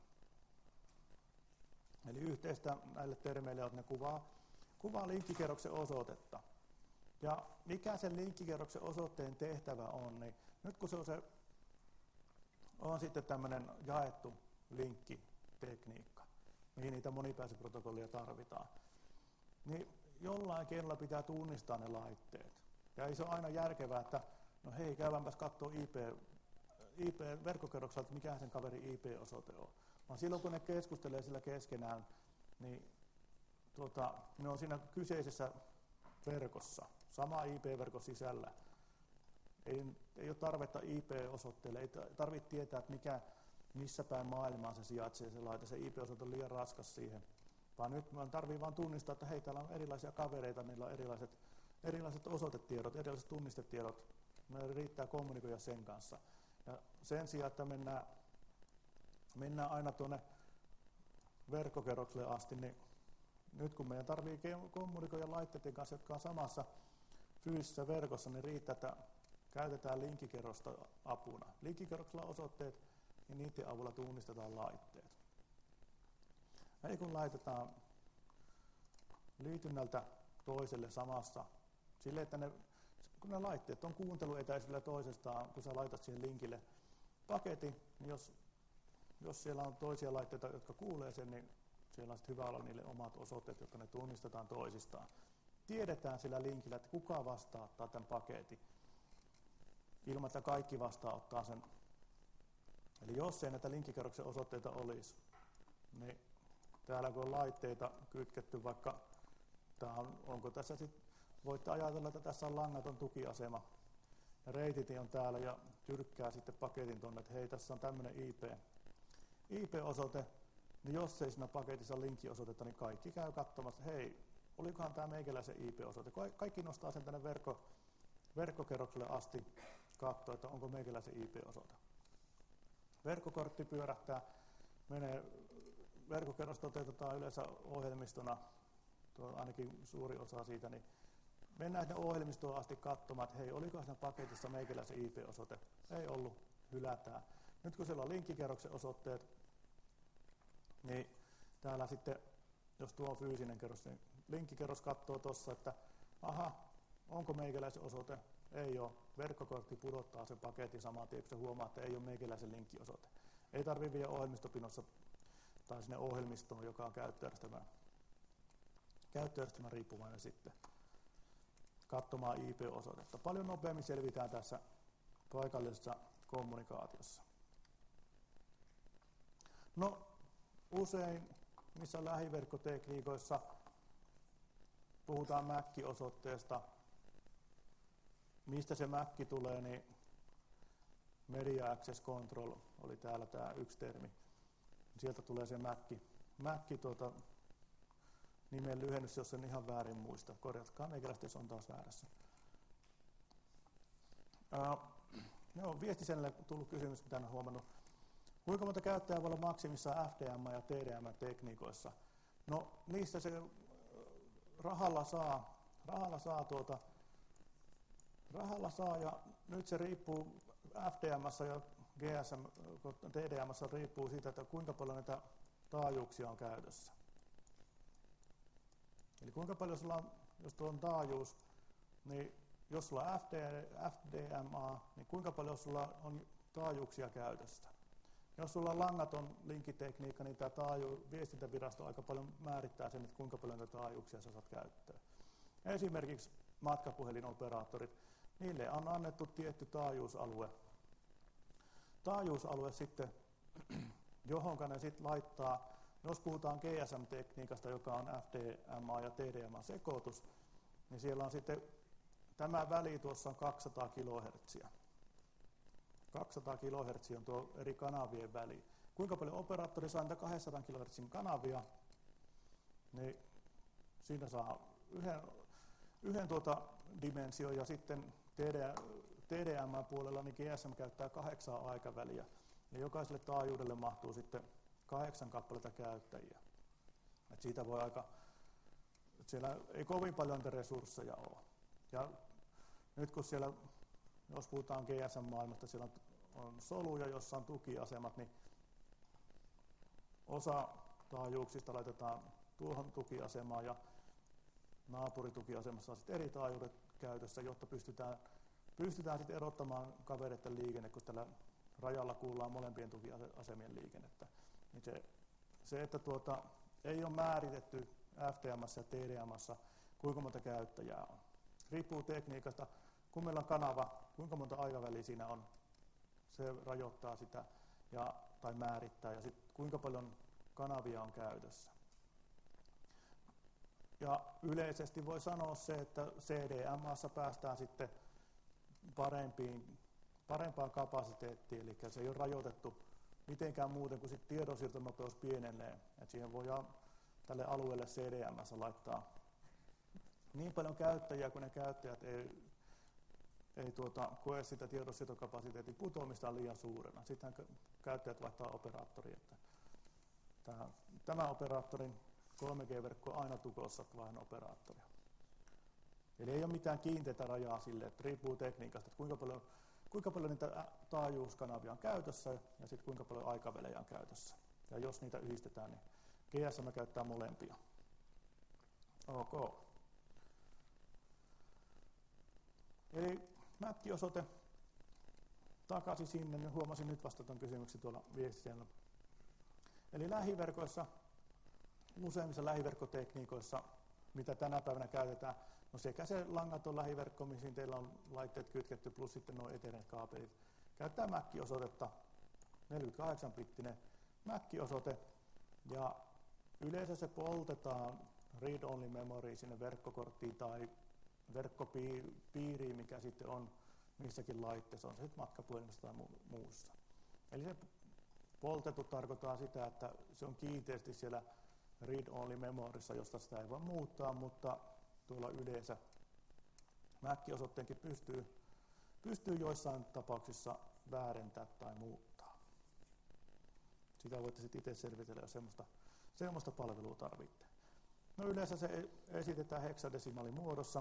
A: Eli yhteistä näille termeille on, että ne kuvaa linkkikerroksen osoitetta. Ja mikä sen linkkikerroksen osoitteen tehtävä on, niin nyt kun se on sitten tämmöinen jaettu linkkitekniikka, mihin niitä monipääsyprotokollia tarvitaan, niin jollain keinolla pitää tunnistaa ne laitteet. Ja ei se ole aina järkevää, että no hei, käydäänpäs katsoa IP-verkkokerroksella, että mikä sen kaverin IP-osoite on. Vaan silloin kun ne keskustelee sillä keskenään, niin ne on siinä kyseisessä verkossa, sama IP-verkon sisällä. Ei ole tarvetta IP-osoitteelle, ei tarvitse tietää, että missä päin maailmaa se sijaitsee se laite, se IP-osoite on liian raskas siihen. Vaan nyt tarvitsee vain tunnistaa, että hei, täällä on erilaisia kavereita, niillä on erilaiset osoitetiedot, erilaiset tunnistetiedot. Meillä riittää kommunikoida sen kanssa. Ja sen sijaan, että mennään aina tuonne verkkokerrokselle asti, niin nyt kun meidän tarvitsee kommunikoida laitteiden kanssa, jotka on samassa fyysisessä verkossa, niin riittää, että käytetään linkkikerrosta apuna. Linkkikerroksella osoitteet, niin niiden avulla tunnistetaan laitteet. Eli kun laitetaan liitynnältä toiselle samassa, sille että kun ne laitteet on kuunteluetäisyydellä toisestaan, kun sä laitat siihen linkille paketin, niin jos siellä on toisia laitteita, jotka kuulee sen, niin siellä on hyvä olla niille omat osoitteet, jotka ne tunnistetaan toisistaan. Tiedetään sillä linkillä, että kuka vastaanottaa tämän paketin, ilman että kaikki vastaanottaa sen. Eli jos ei näitä linkkikerroksen osoitteita olisi, niin täällä kun on laitteita kytketty, vaikka onko tässä sitten, voitte ajatella, että tässä on langaton tukiasema, ja reititi on täällä ja tyrkkää sitten paketin tuonne, että hei, tässä on tämmöinen IP-osoite, niin jos ei siinä paketissa ole linkkiosoitetta, niin kaikki käy katsomassa, että hei, olikohan tämä meikäläisen IP-osoite. Kaikki nostaa sen tänne verkkokerrokselle asti katsoa, että onko meikäläisen IP-osoite. Verkkokortti pyörähtää, verkkokerros toteutetaan yleensä ohjelmistona, ainakin suuri osa siitä, niin mennään sinne ohjelmistoon asti katsomaan, että hei, oliko siinä paketissa meikäläisen IP-osoite. Ei ollut, hylätään. Nyt kun siellä on linkkikerroksen osoitteet, niin täällä sitten, jos tuo on fyysinen kerros, niin linkkikerros katsoo tuossa, että aha, onko meikäläisen osoite? Ei ole. Verkkokortti pudottaa sen paketin saman tien, kun se huomaa, että ei ole meikäläisen linkkiosoite. Ei tarvitse viedä ohjelmistopinossa tai sinne ohjelmistoon, joka on käyttöjärjestelmän riippuvainen sitten katsomaan IP-osoitetta. Paljon nopeammin selvitään tässä paikallisessa kommunikaatiossa. No, usein missä lähiverkkotekniikoissa puhutaan MAC-osoitteesta. Mistä se MAC tulee, niin Media Access Control oli täällä tämä yksi termi. Sieltä tulee se MAC nimen lyhennys, jos en ihan väärin muista. Korjatkaa meikäläistä, jos on taas väärässä. Viestiselle tullut kysymys, mitä olen huomannut. Kuinka monta käyttäjää voi olla maksimissaan FDM- ja TDM-tekniikoissa? No, niistä se rahalla saa ja nyt se riippuu FDM:ssä ja GSM, TDM:ssä riippuu siitä, että kuinka paljon näitä taajuuksia on käytössä. Eli kuinka paljon sulla on, jos tuo on taajuus, niin jos sulla on FDMA, niin kuinka paljon sulla on taajuuksia käytössä? Jos sulla on langaton linkkitekniikka, niin tämä viestintävirasto aika paljon määrittää sen, että kuinka paljon näitä taajuuksia sä saat käyttöön. Esimerkiksi matkapuhelinoperaattorit, niille on annettu tietty taajuusalue. Taajuusalue sitten, johonka ne sitten laittaa, jos puhutaan GSM-tekniikasta, joka on FDMA ja TDMA sekoitus, niin siellä on sitten tämä väli tuossa on 200 kHz. 200 kHz on tuo eri kanavien väli. Kuinka paljon operaattori saa niitä 200 kHz kanavia, niin siinä saa yhden dimension ja sitten TDM-puolella niin GSM käyttää 8 aikaväliä. Ja jokaiselle taajuudelle mahtuu sitten 8 kappaletta käyttäjiä. Et siitä voi siellä ei kovin paljon resursseja ole. Ja nyt kun siellä, jos puhutaan GSM-maailmasta, siellä on soluja, jossa on tukiasemat, niin osa taajuuksista laitetaan tuohon tukiasemaan ja naapuritukiasemassa on sitten eri taajuudet käytössä, jotta pystytään sitten erottamaan kavereiden liikenne, kun tällä rajalla kuullaan molempien tukiasemien liikennettä. Niin se että ei ole määritetty FTM:ssä ja TDM:ssä, kuinka monta käyttäjää on. Riippuu tekniikasta, kun meillä on kanava, kuinka monta aikaväliä siinä on, se rajoittaa sitä tai määrittää, ja sitten kuinka paljon kanavia on käytössä. Ja yleisesti voi sanoa se, että CDMA:ssa päästään sitten parempaan kapasiteettiin, eli se ei ole rajoitettu mitenkään muuten kuin sitten tiedonsiirtonopeus pienenee. Et siihen voidaan tälle alueelle CDM:ssä laittaa niin paljon käyttäjiä, kun ne käyttäjät ei koe sitä tiedonsiirtokapasiteetin putoamista liian suurena. Sitten käyttäjät vaihtaa operaattoria. Tämä operaattorin 3G-verkko on aina tukossa vaihdan operaattoria. Eli ei ole mitään kiinteää rajaa sille, että riippuu tekniikasta, että kuinka paljon niitä taajuuskanavia on käytössä ja sitten kuinka paljon aikavälejä on käytössä. Ja jos niitä yhdistetään, niin GSM käyttää molempia. Ok. Eli MAC-osoite takaisin sinne, niin huomasin nyt vasta tuon kysymyksen tuolla viestissä. Eli lähiverkoissa, useimmissa lähiverkkotekniikoissa, mitä tänä päivänä käytetään, no sekä se langaton lähiverkko, mihin teillä on laitteet kytketty, plus sitten nuo Ethernet-kaapelit, käyttää MAC-osoitetta, 48-bittinen MAC-osoite, ja yleensä se poltetaan read-only memory sinne verkkokorttiin tai verkkopiiriin, mikä sitten on missäkin laitteessa, on se sitten matkapuhelimessa tai muussa. Eli se poltettu tarkoittaa sitä, että se on kiinteästi siellä read-only memorissa, josta sitä ei voi muuttaa, mutta tuolla yleensä MAC-osoitteenkin pystyy joissain tapauksissa väärentää tai muuttaa. Sitä voitte sitten itse selvitellä, jos semmoista palvelua tarvitte. No yleensä se esitetään heksadesimaalimuodossa,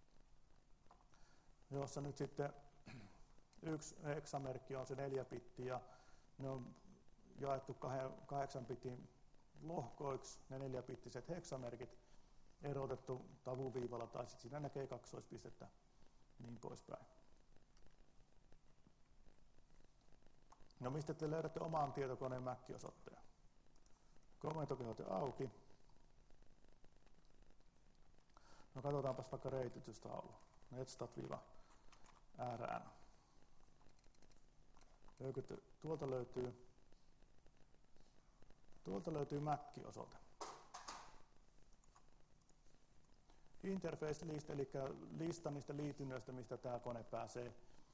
A: jossa nyt sitten yksi heksamerkki on se 4 bittiä, ne on jaettu 8 bitin lohkoiksi, ne 4-bittiset heksamerkit, erotettu tavuviivalla tai sitten siinä näkee kaksoispistettä, niin poispäin. No mistä te löydätte oman tietokoneen MAC-osoitteen? Komentokehote auki. No katsotaanpas vaikka reititystaulu. Netstat-rn. Tuolta löytyy MAC-osoite. Interface list, eli lista niistä liitynnöistä, mistä tämä kone pääsee,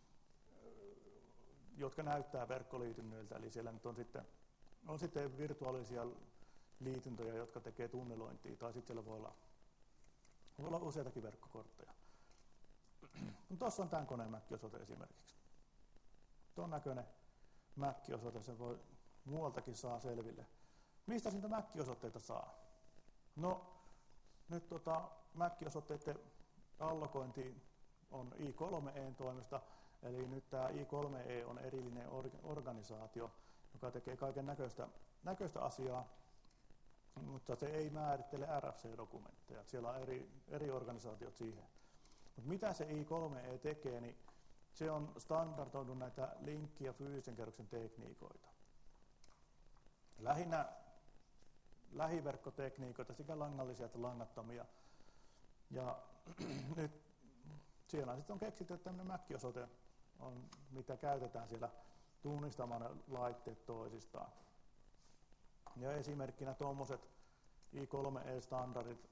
A: jotka näyttää verkkoliitynnöiltä. Eli siellä nyt on sitten virtuaalisia liityntöjä, jotka tekee tunnelointia, tai sitten siellä voi olla useitakin verkkokortteja. Tuossa on tämän koneen MAC-osoite esimerkiksi. Tuon näköinen MAC-osoite, sen voi muualtakin saa selville. Mistä siitä MAC-osoitteita saa? No, nyt MAC-osoitteiden allokointi on I3E:n toimesta, eli nyt tämä I3E on erillinen organisaatio, joka tekee kaiken näköistä asiaa, mutta se ei määrittele RFC-dokumentteja. Siellä on eri organisaatiot siihen. Mutta mitä se I3E tekee, niin se on standardoinut näitä linkki- ja fyysisen kerroksen tekniikoita. Lähinnä lähiverkkotekniikoita, sekä langallisia että langattomia. Ja nyt siellä on keksitty, että tämmöinen MAC-osoite on, mitä käytetään siellä tunnistamaan laitteet toisistaan. Ja esimerkkinä tuommoiset I3E-standardit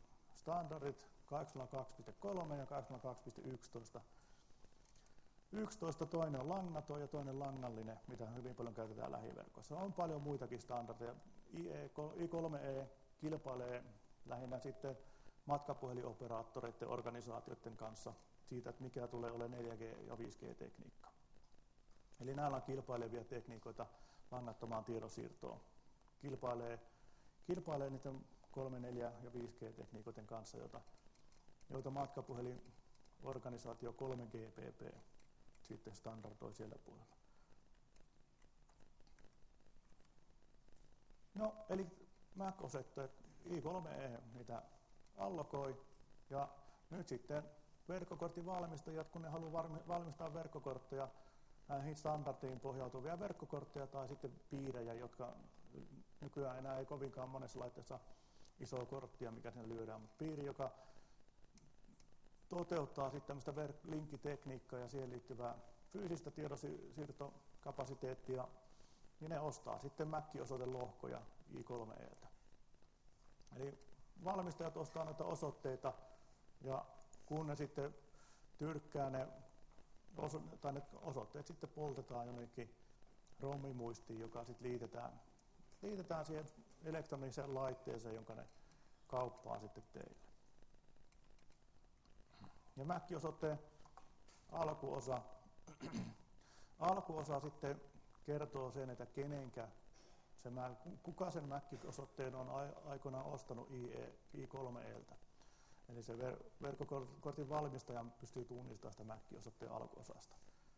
A: 802.3 ja 802.11. 11 toinen on langaton ja toinen langallinen, mitä hyvin paljon käytetään lähiverkossa. On paljon muitakin standardeja. I3E kilpailee lähinnä sitten matkapuhelinoperaattoreiden organisaatioiden kanssa siitä, että mikä tulee olemaan 4G- ja 5G-tekniikka. Eli näillä on kilpailevia tekniikoita langattomaan tiedonsiirtoon. Kilpailee niiden 3, 4 ja 5G-tekniikoiden kanssa, joita matkapuhelinorganisaatio 3GPP sitten standardoi siellä puolella. No, eli MAC-osoitteet I3E, mitä allokoi, ja nyt sitten verkkokortin valmistajat, kun ne haluaa valmistaa verkkokortteja, näihin standardiin pohjautuvia verkkokortteja tai sitten piirejä, jotka nykyään enää ei kovinkaan monessa laitteessa isoa korttia, mikä sen lyödään, mutta piiri, joka toteuttaa sitten tämmöistä linkkitekniikkaa ja siihen liittyvää fyysistä tiedonsiirtokapasiteettia, niin ne ostaa sitten MAC-osoitelohkoja I3E:ltä. Eli valmistajat ostaa noita osoitteita, ja kun ne sitten tyrkkää ne osoitteet sitten poltetaan jonnekin ROM-muistiin, joka sitten liitetään siihen elektroniseen laitteeseen, jonka ne kauppaa sitten teille. Ja MAC-osoitteen alkuosa sitten kertoo sen, että kuka sen MAC-osoitteen on aikoinaan ostanut I3E:ltä. Eli se verkkokortin valmistaja pystyy tunnistamaan sitä MAC-osoitteen alkuosasta.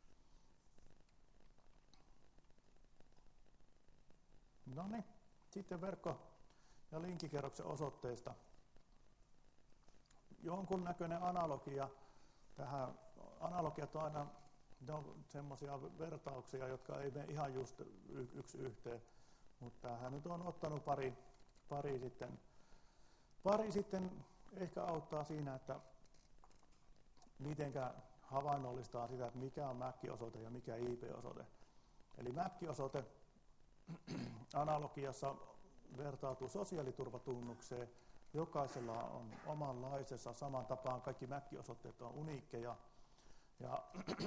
A: No niin, sitten verkko- ja linkkikerroksen osoitteesta. Jonkun näköinen analogia tähän analogiat on aina semmoisia vertauksia, jotka ei mene ihan just yksi yhteen, mutta tähän nyt on ottanut pari sitten ehkä auttaa siinä, että mitenkä havainnollistaa sitä, että mikä on MAC-osoite ja mikä IP-osoite. Eli MAC-osoite analogiassa vertautuu sosiaaliturvatunnukseen. Jokaisella on omanlaisessa, saman tapaan kaikki MAC-osoitteet on uniikkeja. Ja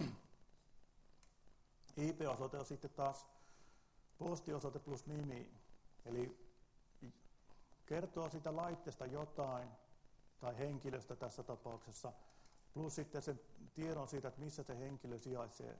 A: IP-osoite on sitten taas postiosoite plus nimi. Eli kertoo sitä laitteesta jotain, tai henkilöstä tässä tapauksessa, plus sitten sen tiedon siitä, että missä se henkilö sijaitsee,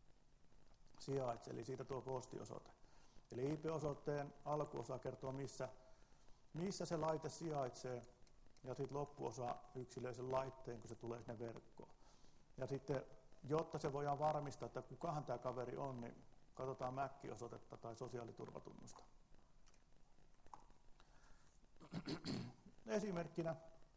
A: eli siitä tuo postiosoite. Eli IP-osoitteen alkuosa kertoo, missä se laite sijaitsee, ja sitten loppuosa yksilöi sen laitteen, kun se tulee sinne verkkoon. Ja sitten, jotta se voidaan varmistaa, että kukahan tämä kaveri on, niin katsotaan MAC-osoitetta tai sosiaaliturvatunnusta. Esimerkkinä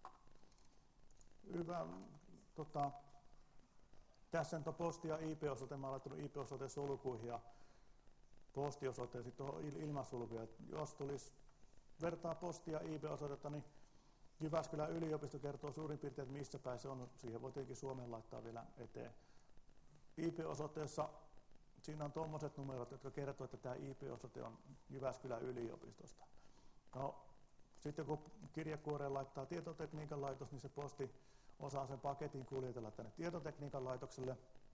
A: tässä on posti- ja IP-osoite. Mä olen laittanut IP-osoite sulkuihin ja postiosoite sitten ilmasulkuja. Jos tulisi vertaa posti- ja IP-osoitetta, niin Jyväskylän yliopisto kertoo suurin piirtein, että missä päin se on. Siihen voi tietenkin Suomen laittaa vielä eteen. IP-osoitteessa siinä on tuommoiset numerot, jotka kertoo, että tämä IP-osoite on Jyväskylän yliopistosta. No, sitten kun kirjekuoreen laittaa tietotekniikan laitos, niin se posti osaa sen paketin kuljetella tänne tietotekniikan laitokselle.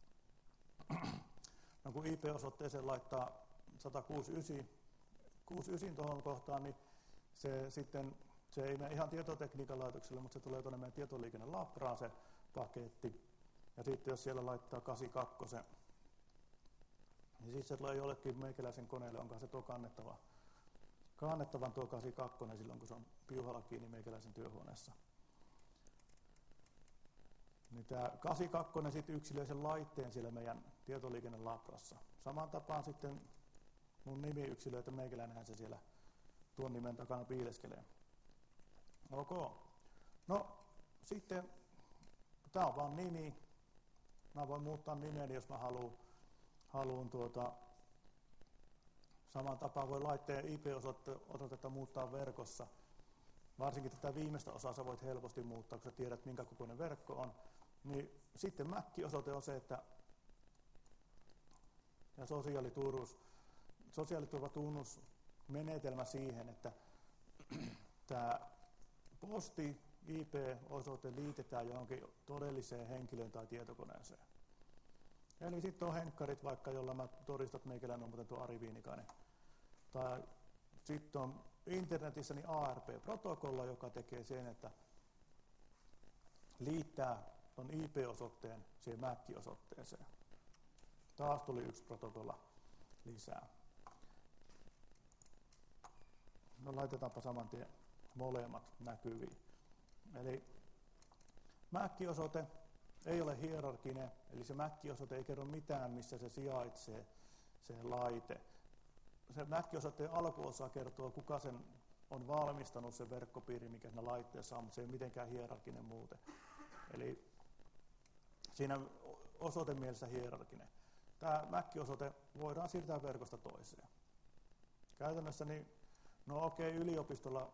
A: No, kun IP-osoitteeseen laittaa 169 tuohon kohtaan, niin se ei mene ihan tietotekniikan laitokselle, mutta se tulee tuonne meidän tietoliikennelabraan se paketti. Ja sitten jos siellä laittaa 82, niin sitten se tulee jollekin meikäläisen koneelle, onko se tuo kannettavan tuo 82 silloin, kun se on piuhalla kiinni meikäläisen työhuoneessa. Niin tämä 82 sitten yksilöi sen laitteen siellä meidän tietoliikennelabrassa. Samaan tapaan sitten mun nimi yksilöi, että meikäläinenhän se siellä tuon nimen takana piileskelee. Ok. No sitten, tämä on vaan nimi. Mä voin muuttaa nimeni, jos mä haluan samaan tapaan voi laitteen IP-osoitetta muuttaa verkossa. Varsinkin tätä viimeistä osaa sä voit helposti muuttaa, kun sä tiedät, minkä kokoinen verkko on. Niin sitten MAC-osoite on se, että ja sosiaaliturvatunnus menetelmä siihen, että tämä posti IP-osoite liitetään johonkin todelliseen henkilöön tai tietokoneeseen. Eli sitten on henkkarit vaikka, jolla mä todistan, että meikäläinen on muuten tuo Ari Viinikainen. Tai sitten on internetissä niin ARP-protokolla, joka tekee sen, että liittää tuon IP-osoitteen siihen MAC-osoitteeseen. Taas tuli yksi protokolla lisää. No laitetaanpa saman tien molemmat näkyviin. Eli MAC-osoite ei ole hierarkinen, eli se MAC-osoite ei kerro mitään, missä se sijaitsee, se laite. Se MAC-osoitteen alkuosa kertoo, kuka sen on valmistanut, sen verkkopiiri, mikä siinä laitteessa on, mutta se ei mitenkään hierarkinen muuten. Eli siinä osoitemielessä hierarkinen. Tämä MAC-osoite voidaan siirtää verkosta toiseen. Käytännössä niin, yliopistolla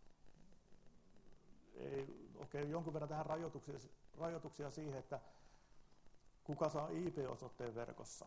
A: jonkun verran tähän rajoituksia siihen, että kuka saa IP-osoitteen verkossa.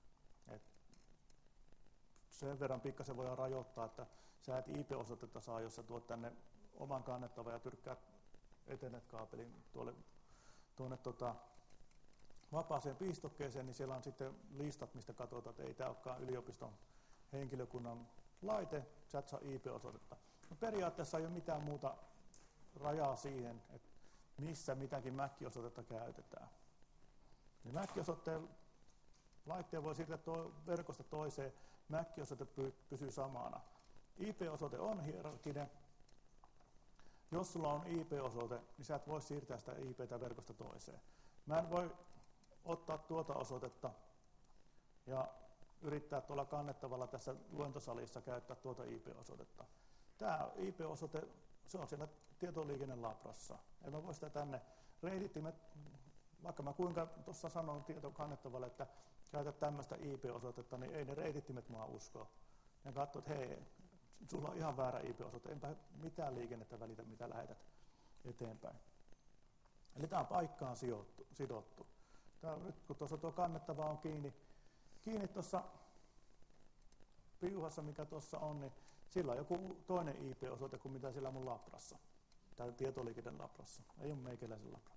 A: Sen verran pikkasen voidaan rajoittaa, että sä et IP-osoitetta saa, jos sä tuot tänne oman kannettavan ja tyrkkäät Ethernet-kaapelin tuonne vapaaseen pistokkeeseen, niin siellä on sitten listat, mistä katsotaan, että ei tämä olekaan yliopiston henkilökunnan laite, sä et saa IP-osoitetta. No periaatteessa ei ole mitään muuta rajaa siihen, että missä mitäkin MAC-osoitetta käytetään. Niin MAC-osoitteen laitteen voi siirtää verkosta toiseen, MAC-osoite pysyy samana. IP-osoite on hierarkinen. Jos sulla on IP-osoite, niin sä et voi siirtää sitä IP:tä verkosta toiseen. Mä en voi ottaa tuota osoitetta ja yrittää tuolla kannettavalla tässä luentosalissa käyttää tuota IP-osoitetta. Tämä IP-osoite, se on siellä tietoliikennelabrassa. En mä voi sitä tänne. Reitittimet vaikka mä kuinka tuossa sanon tietokannettavalle, että käytä tämmöistä IP-osoitetta, niin ei ne reitittimet mua usko. Ne katsoo, että hei, sulla on ihan väärä IP-osoite, enpä mitään liikennettä välitä, mitä lähetät eteenpäin. Eli tämä on paikkaan sidottu. Nyt kun tuossa tuo kannettava on kiinni tuossa piuhassa, mikä tuossa on, niin sillä on joku toinen IP-osoite kuin mitä sillä mun labrassa. Tai tietoliikenteen labrassa. Ei ole meikäläisen labra.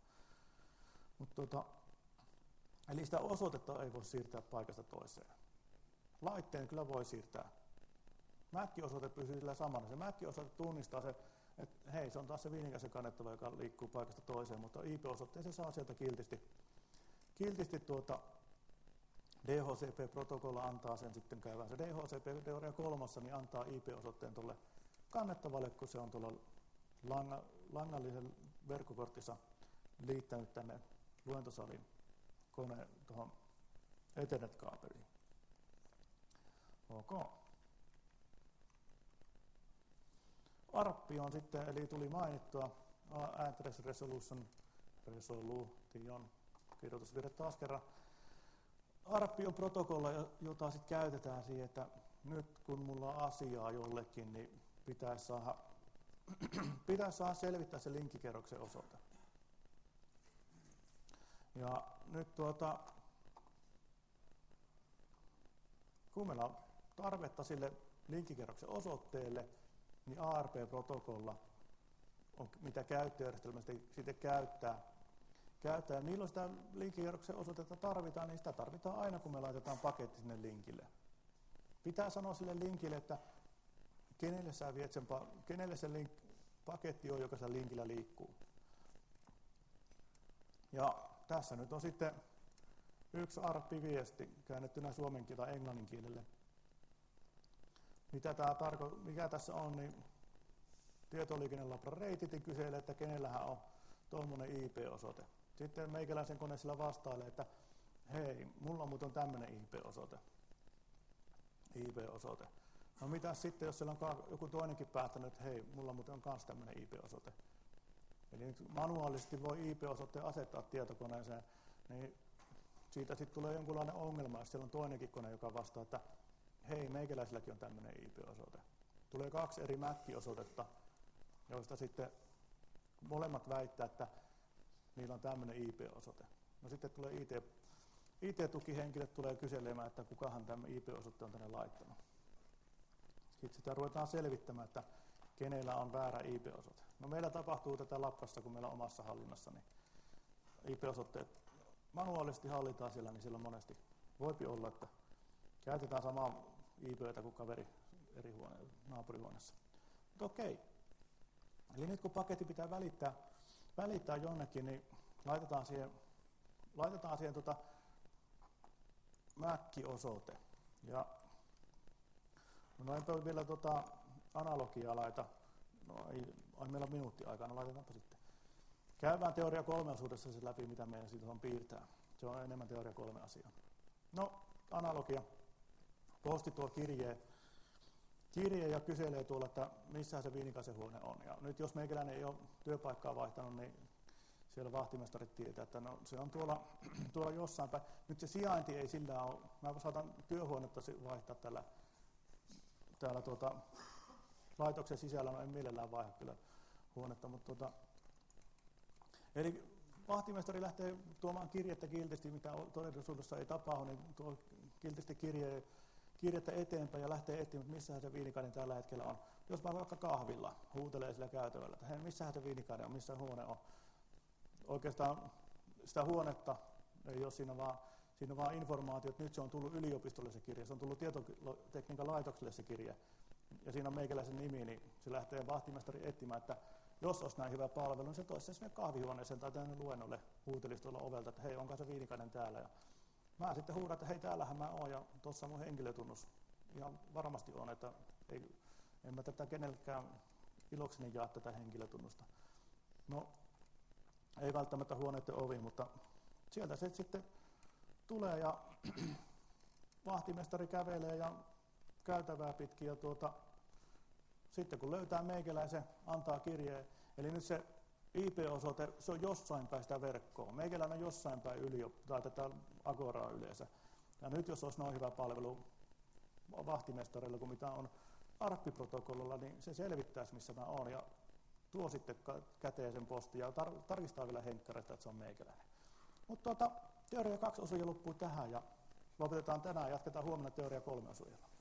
A: Eli sitä osoitetta ei voi siirtää paikasta toiseen. Laitteen kyllä voi siirtää. MAC-osoite pysyy sillä samana. Se MAC-osoite tunnistaa se, että hei, se on taas se viinikäisen kannettava, joka liikkuu paikasta toiseen, mutta IP-osoitteen se saa sieltä kiltisti DHCP-protokolla antaa sen sitten käyvään. Se DHCP teoria 3 niin antaa IP-osoitteen tuolle kannettavalle, kun se on tuolla langallisen verkkokortissa liittänyt tänne luentosalin koneen tuohon Ethernet-kaapeliin. Ok. ARP on sitten, eli tuli mainittua Address Resolution, kirjoitusvirhe taas kerran. ARP on protokolla, jota sitten käytetään siihen, että nyt kun mulla on asiaa jollekin, niin pitäisi saada selvittää se linkkikerroksen osoite. Ja nyt kun meillä on tarvetta sille linkkikerroksen osoitteelle, niin ARP-protokolla on mitä käyttöjärjestelmä sitten käyttää. Ja milloin sitä linkkikerroksen osoitetta tarvitaan, niin sitä tarvitaan aina, kun me laitetaan paketti sinne linkille. Pitää sanoa sille linkille, että kenelle se paketti on, joka sillä linkillä liikkuu. Ja tässä nyt on sitten yksi ARP-viesti käännettynä suomen tai englannin kielelle. Mikä tässä on, niin tietoliikennelabran reititin kyselee, että kenellähän on tuommoinen IP-osoite. Sitten meikäläisen kone sillä vastailee, että hei, mulla on muuten tämmöinen IP-osoite. No mitä sitten, jos siellä on joku toinenkin päättänyt, että hei, mulla muuten on myös tämmöinen IP-osoite. Eli nyt manuaalisesti voi IP-osoitteen asettaa tietokoneeseen, niin siitä sitten tulee jonkunlainen ongelma, jos siellä on toinenkin kone, joka vastaa, että hei, meikäläisilläkin on tämmöinen IP-osoite. Tulee 2 eri MAC-osoitetta, joista sitten molemmat väittää, että niillä on tämmöinen IP-osoite. No sitten tulee IT-tukihenkilöt tulee kyselemään, että kukahan tämä IP-osoite on tänne laittanut. Sitten sitä ruvetaan selvittämään, että kenellä on väärä IP-osoite. No meillä tapahtuu tätä labrassa, kun meillä on omassa hallinnassa, niin IP-osoitteet manuaalisesti hallitaan siellä, niin silloin monesti voipi olla, että käytetään samaa IP:tä kuin kaveri naapurihuoneessa. Mutta okei. Eli nyt kun paketti pitää välittää jonnekin, niin laitetaan siihen MAC-osoite. Ja no enpä vielä analogiaa laita. No ei meillä on minuutti aikaa, no laitetaanpa sitten. Käydään teoria 3 osuudessa se läpi, mitä meidän siitä on piirtää. Se on enemmän teoria 3 asiaa. No, analogia. Posti tuo kirje ja kyselee tuolla, että missä se viinikaisen huone on. Ja nyt jos meikäläinen ei ole työpaikkaa vaihtanut, niin siellä vahtimestarit tietää, että no, se on tuolla jossain päin. Nyt se sijainti ei sillä ole. Mä saatan työhuonetta vaihtaa täällä laitoksen sisällä, no en mielellään vaihda kyllä huonetta, mutta eli vahtimestari lähtee tuomaan kirjettä kiltisti, mitä todellisuudessa ei tapahdu, niin tuo kiltisti kirjettä eteenpäin ja lähtee etsimään, että missähän se viinikainen tällä hetkellä on. Jos mä vaikka kahvilla huutelee sillä käytävällä, että hei, missähän se viinikainen on, missä huone on. Oikeastaan sitä huonetta ei ole siinä vaan informaatio, että nyt se on tullut yliopistolle se kirje, se on tullut tietotekniikan laitokselle se kirje. Ja siinä on meikäläisen nimi, niin se lähtee vahtimestari etsimään, että jos olisi näin hyvä palvelu, niin se toisi sinne kahvihuoneeseen tai tänne luennolle huutelisi tuolla ovelta, että hei, onko se viinikainen täällä. Ja mä sitten huudan, että hei, täällähän mä oon ja tuossa on mun henkilötunnus. Ihan varmasti on, että en mä tätä kenellekään ilokseni jaa tätä henkilötunnusta. No, ei välttämättä huoneiden ovi, mutta sieltä se sitten tulee ja vahtimestari kävelee ja käytävää pitkin ja sitten kun löytää meikäläisen, antaa kirjeen. Eli nyt se IP-osoite, se on jossain päin sitä verkkoa. Meikäläinen on jossain päin tai tätä Agoraa yleensä. Ja nyt jos olisi noin hyvä palvelu vahtimestarilla kuin mitä on ARP-protokollalla, niin se selvittäisi, missä mä oon ja tuo sitten käteen sen postin ja tarkistaa vielä henkkareita, että se on meikäläinen. Mutta teoria 2 osuja loppuu tähän ja lopetetaan tänään ja jatketaan huomenna teoria 3 osuilla.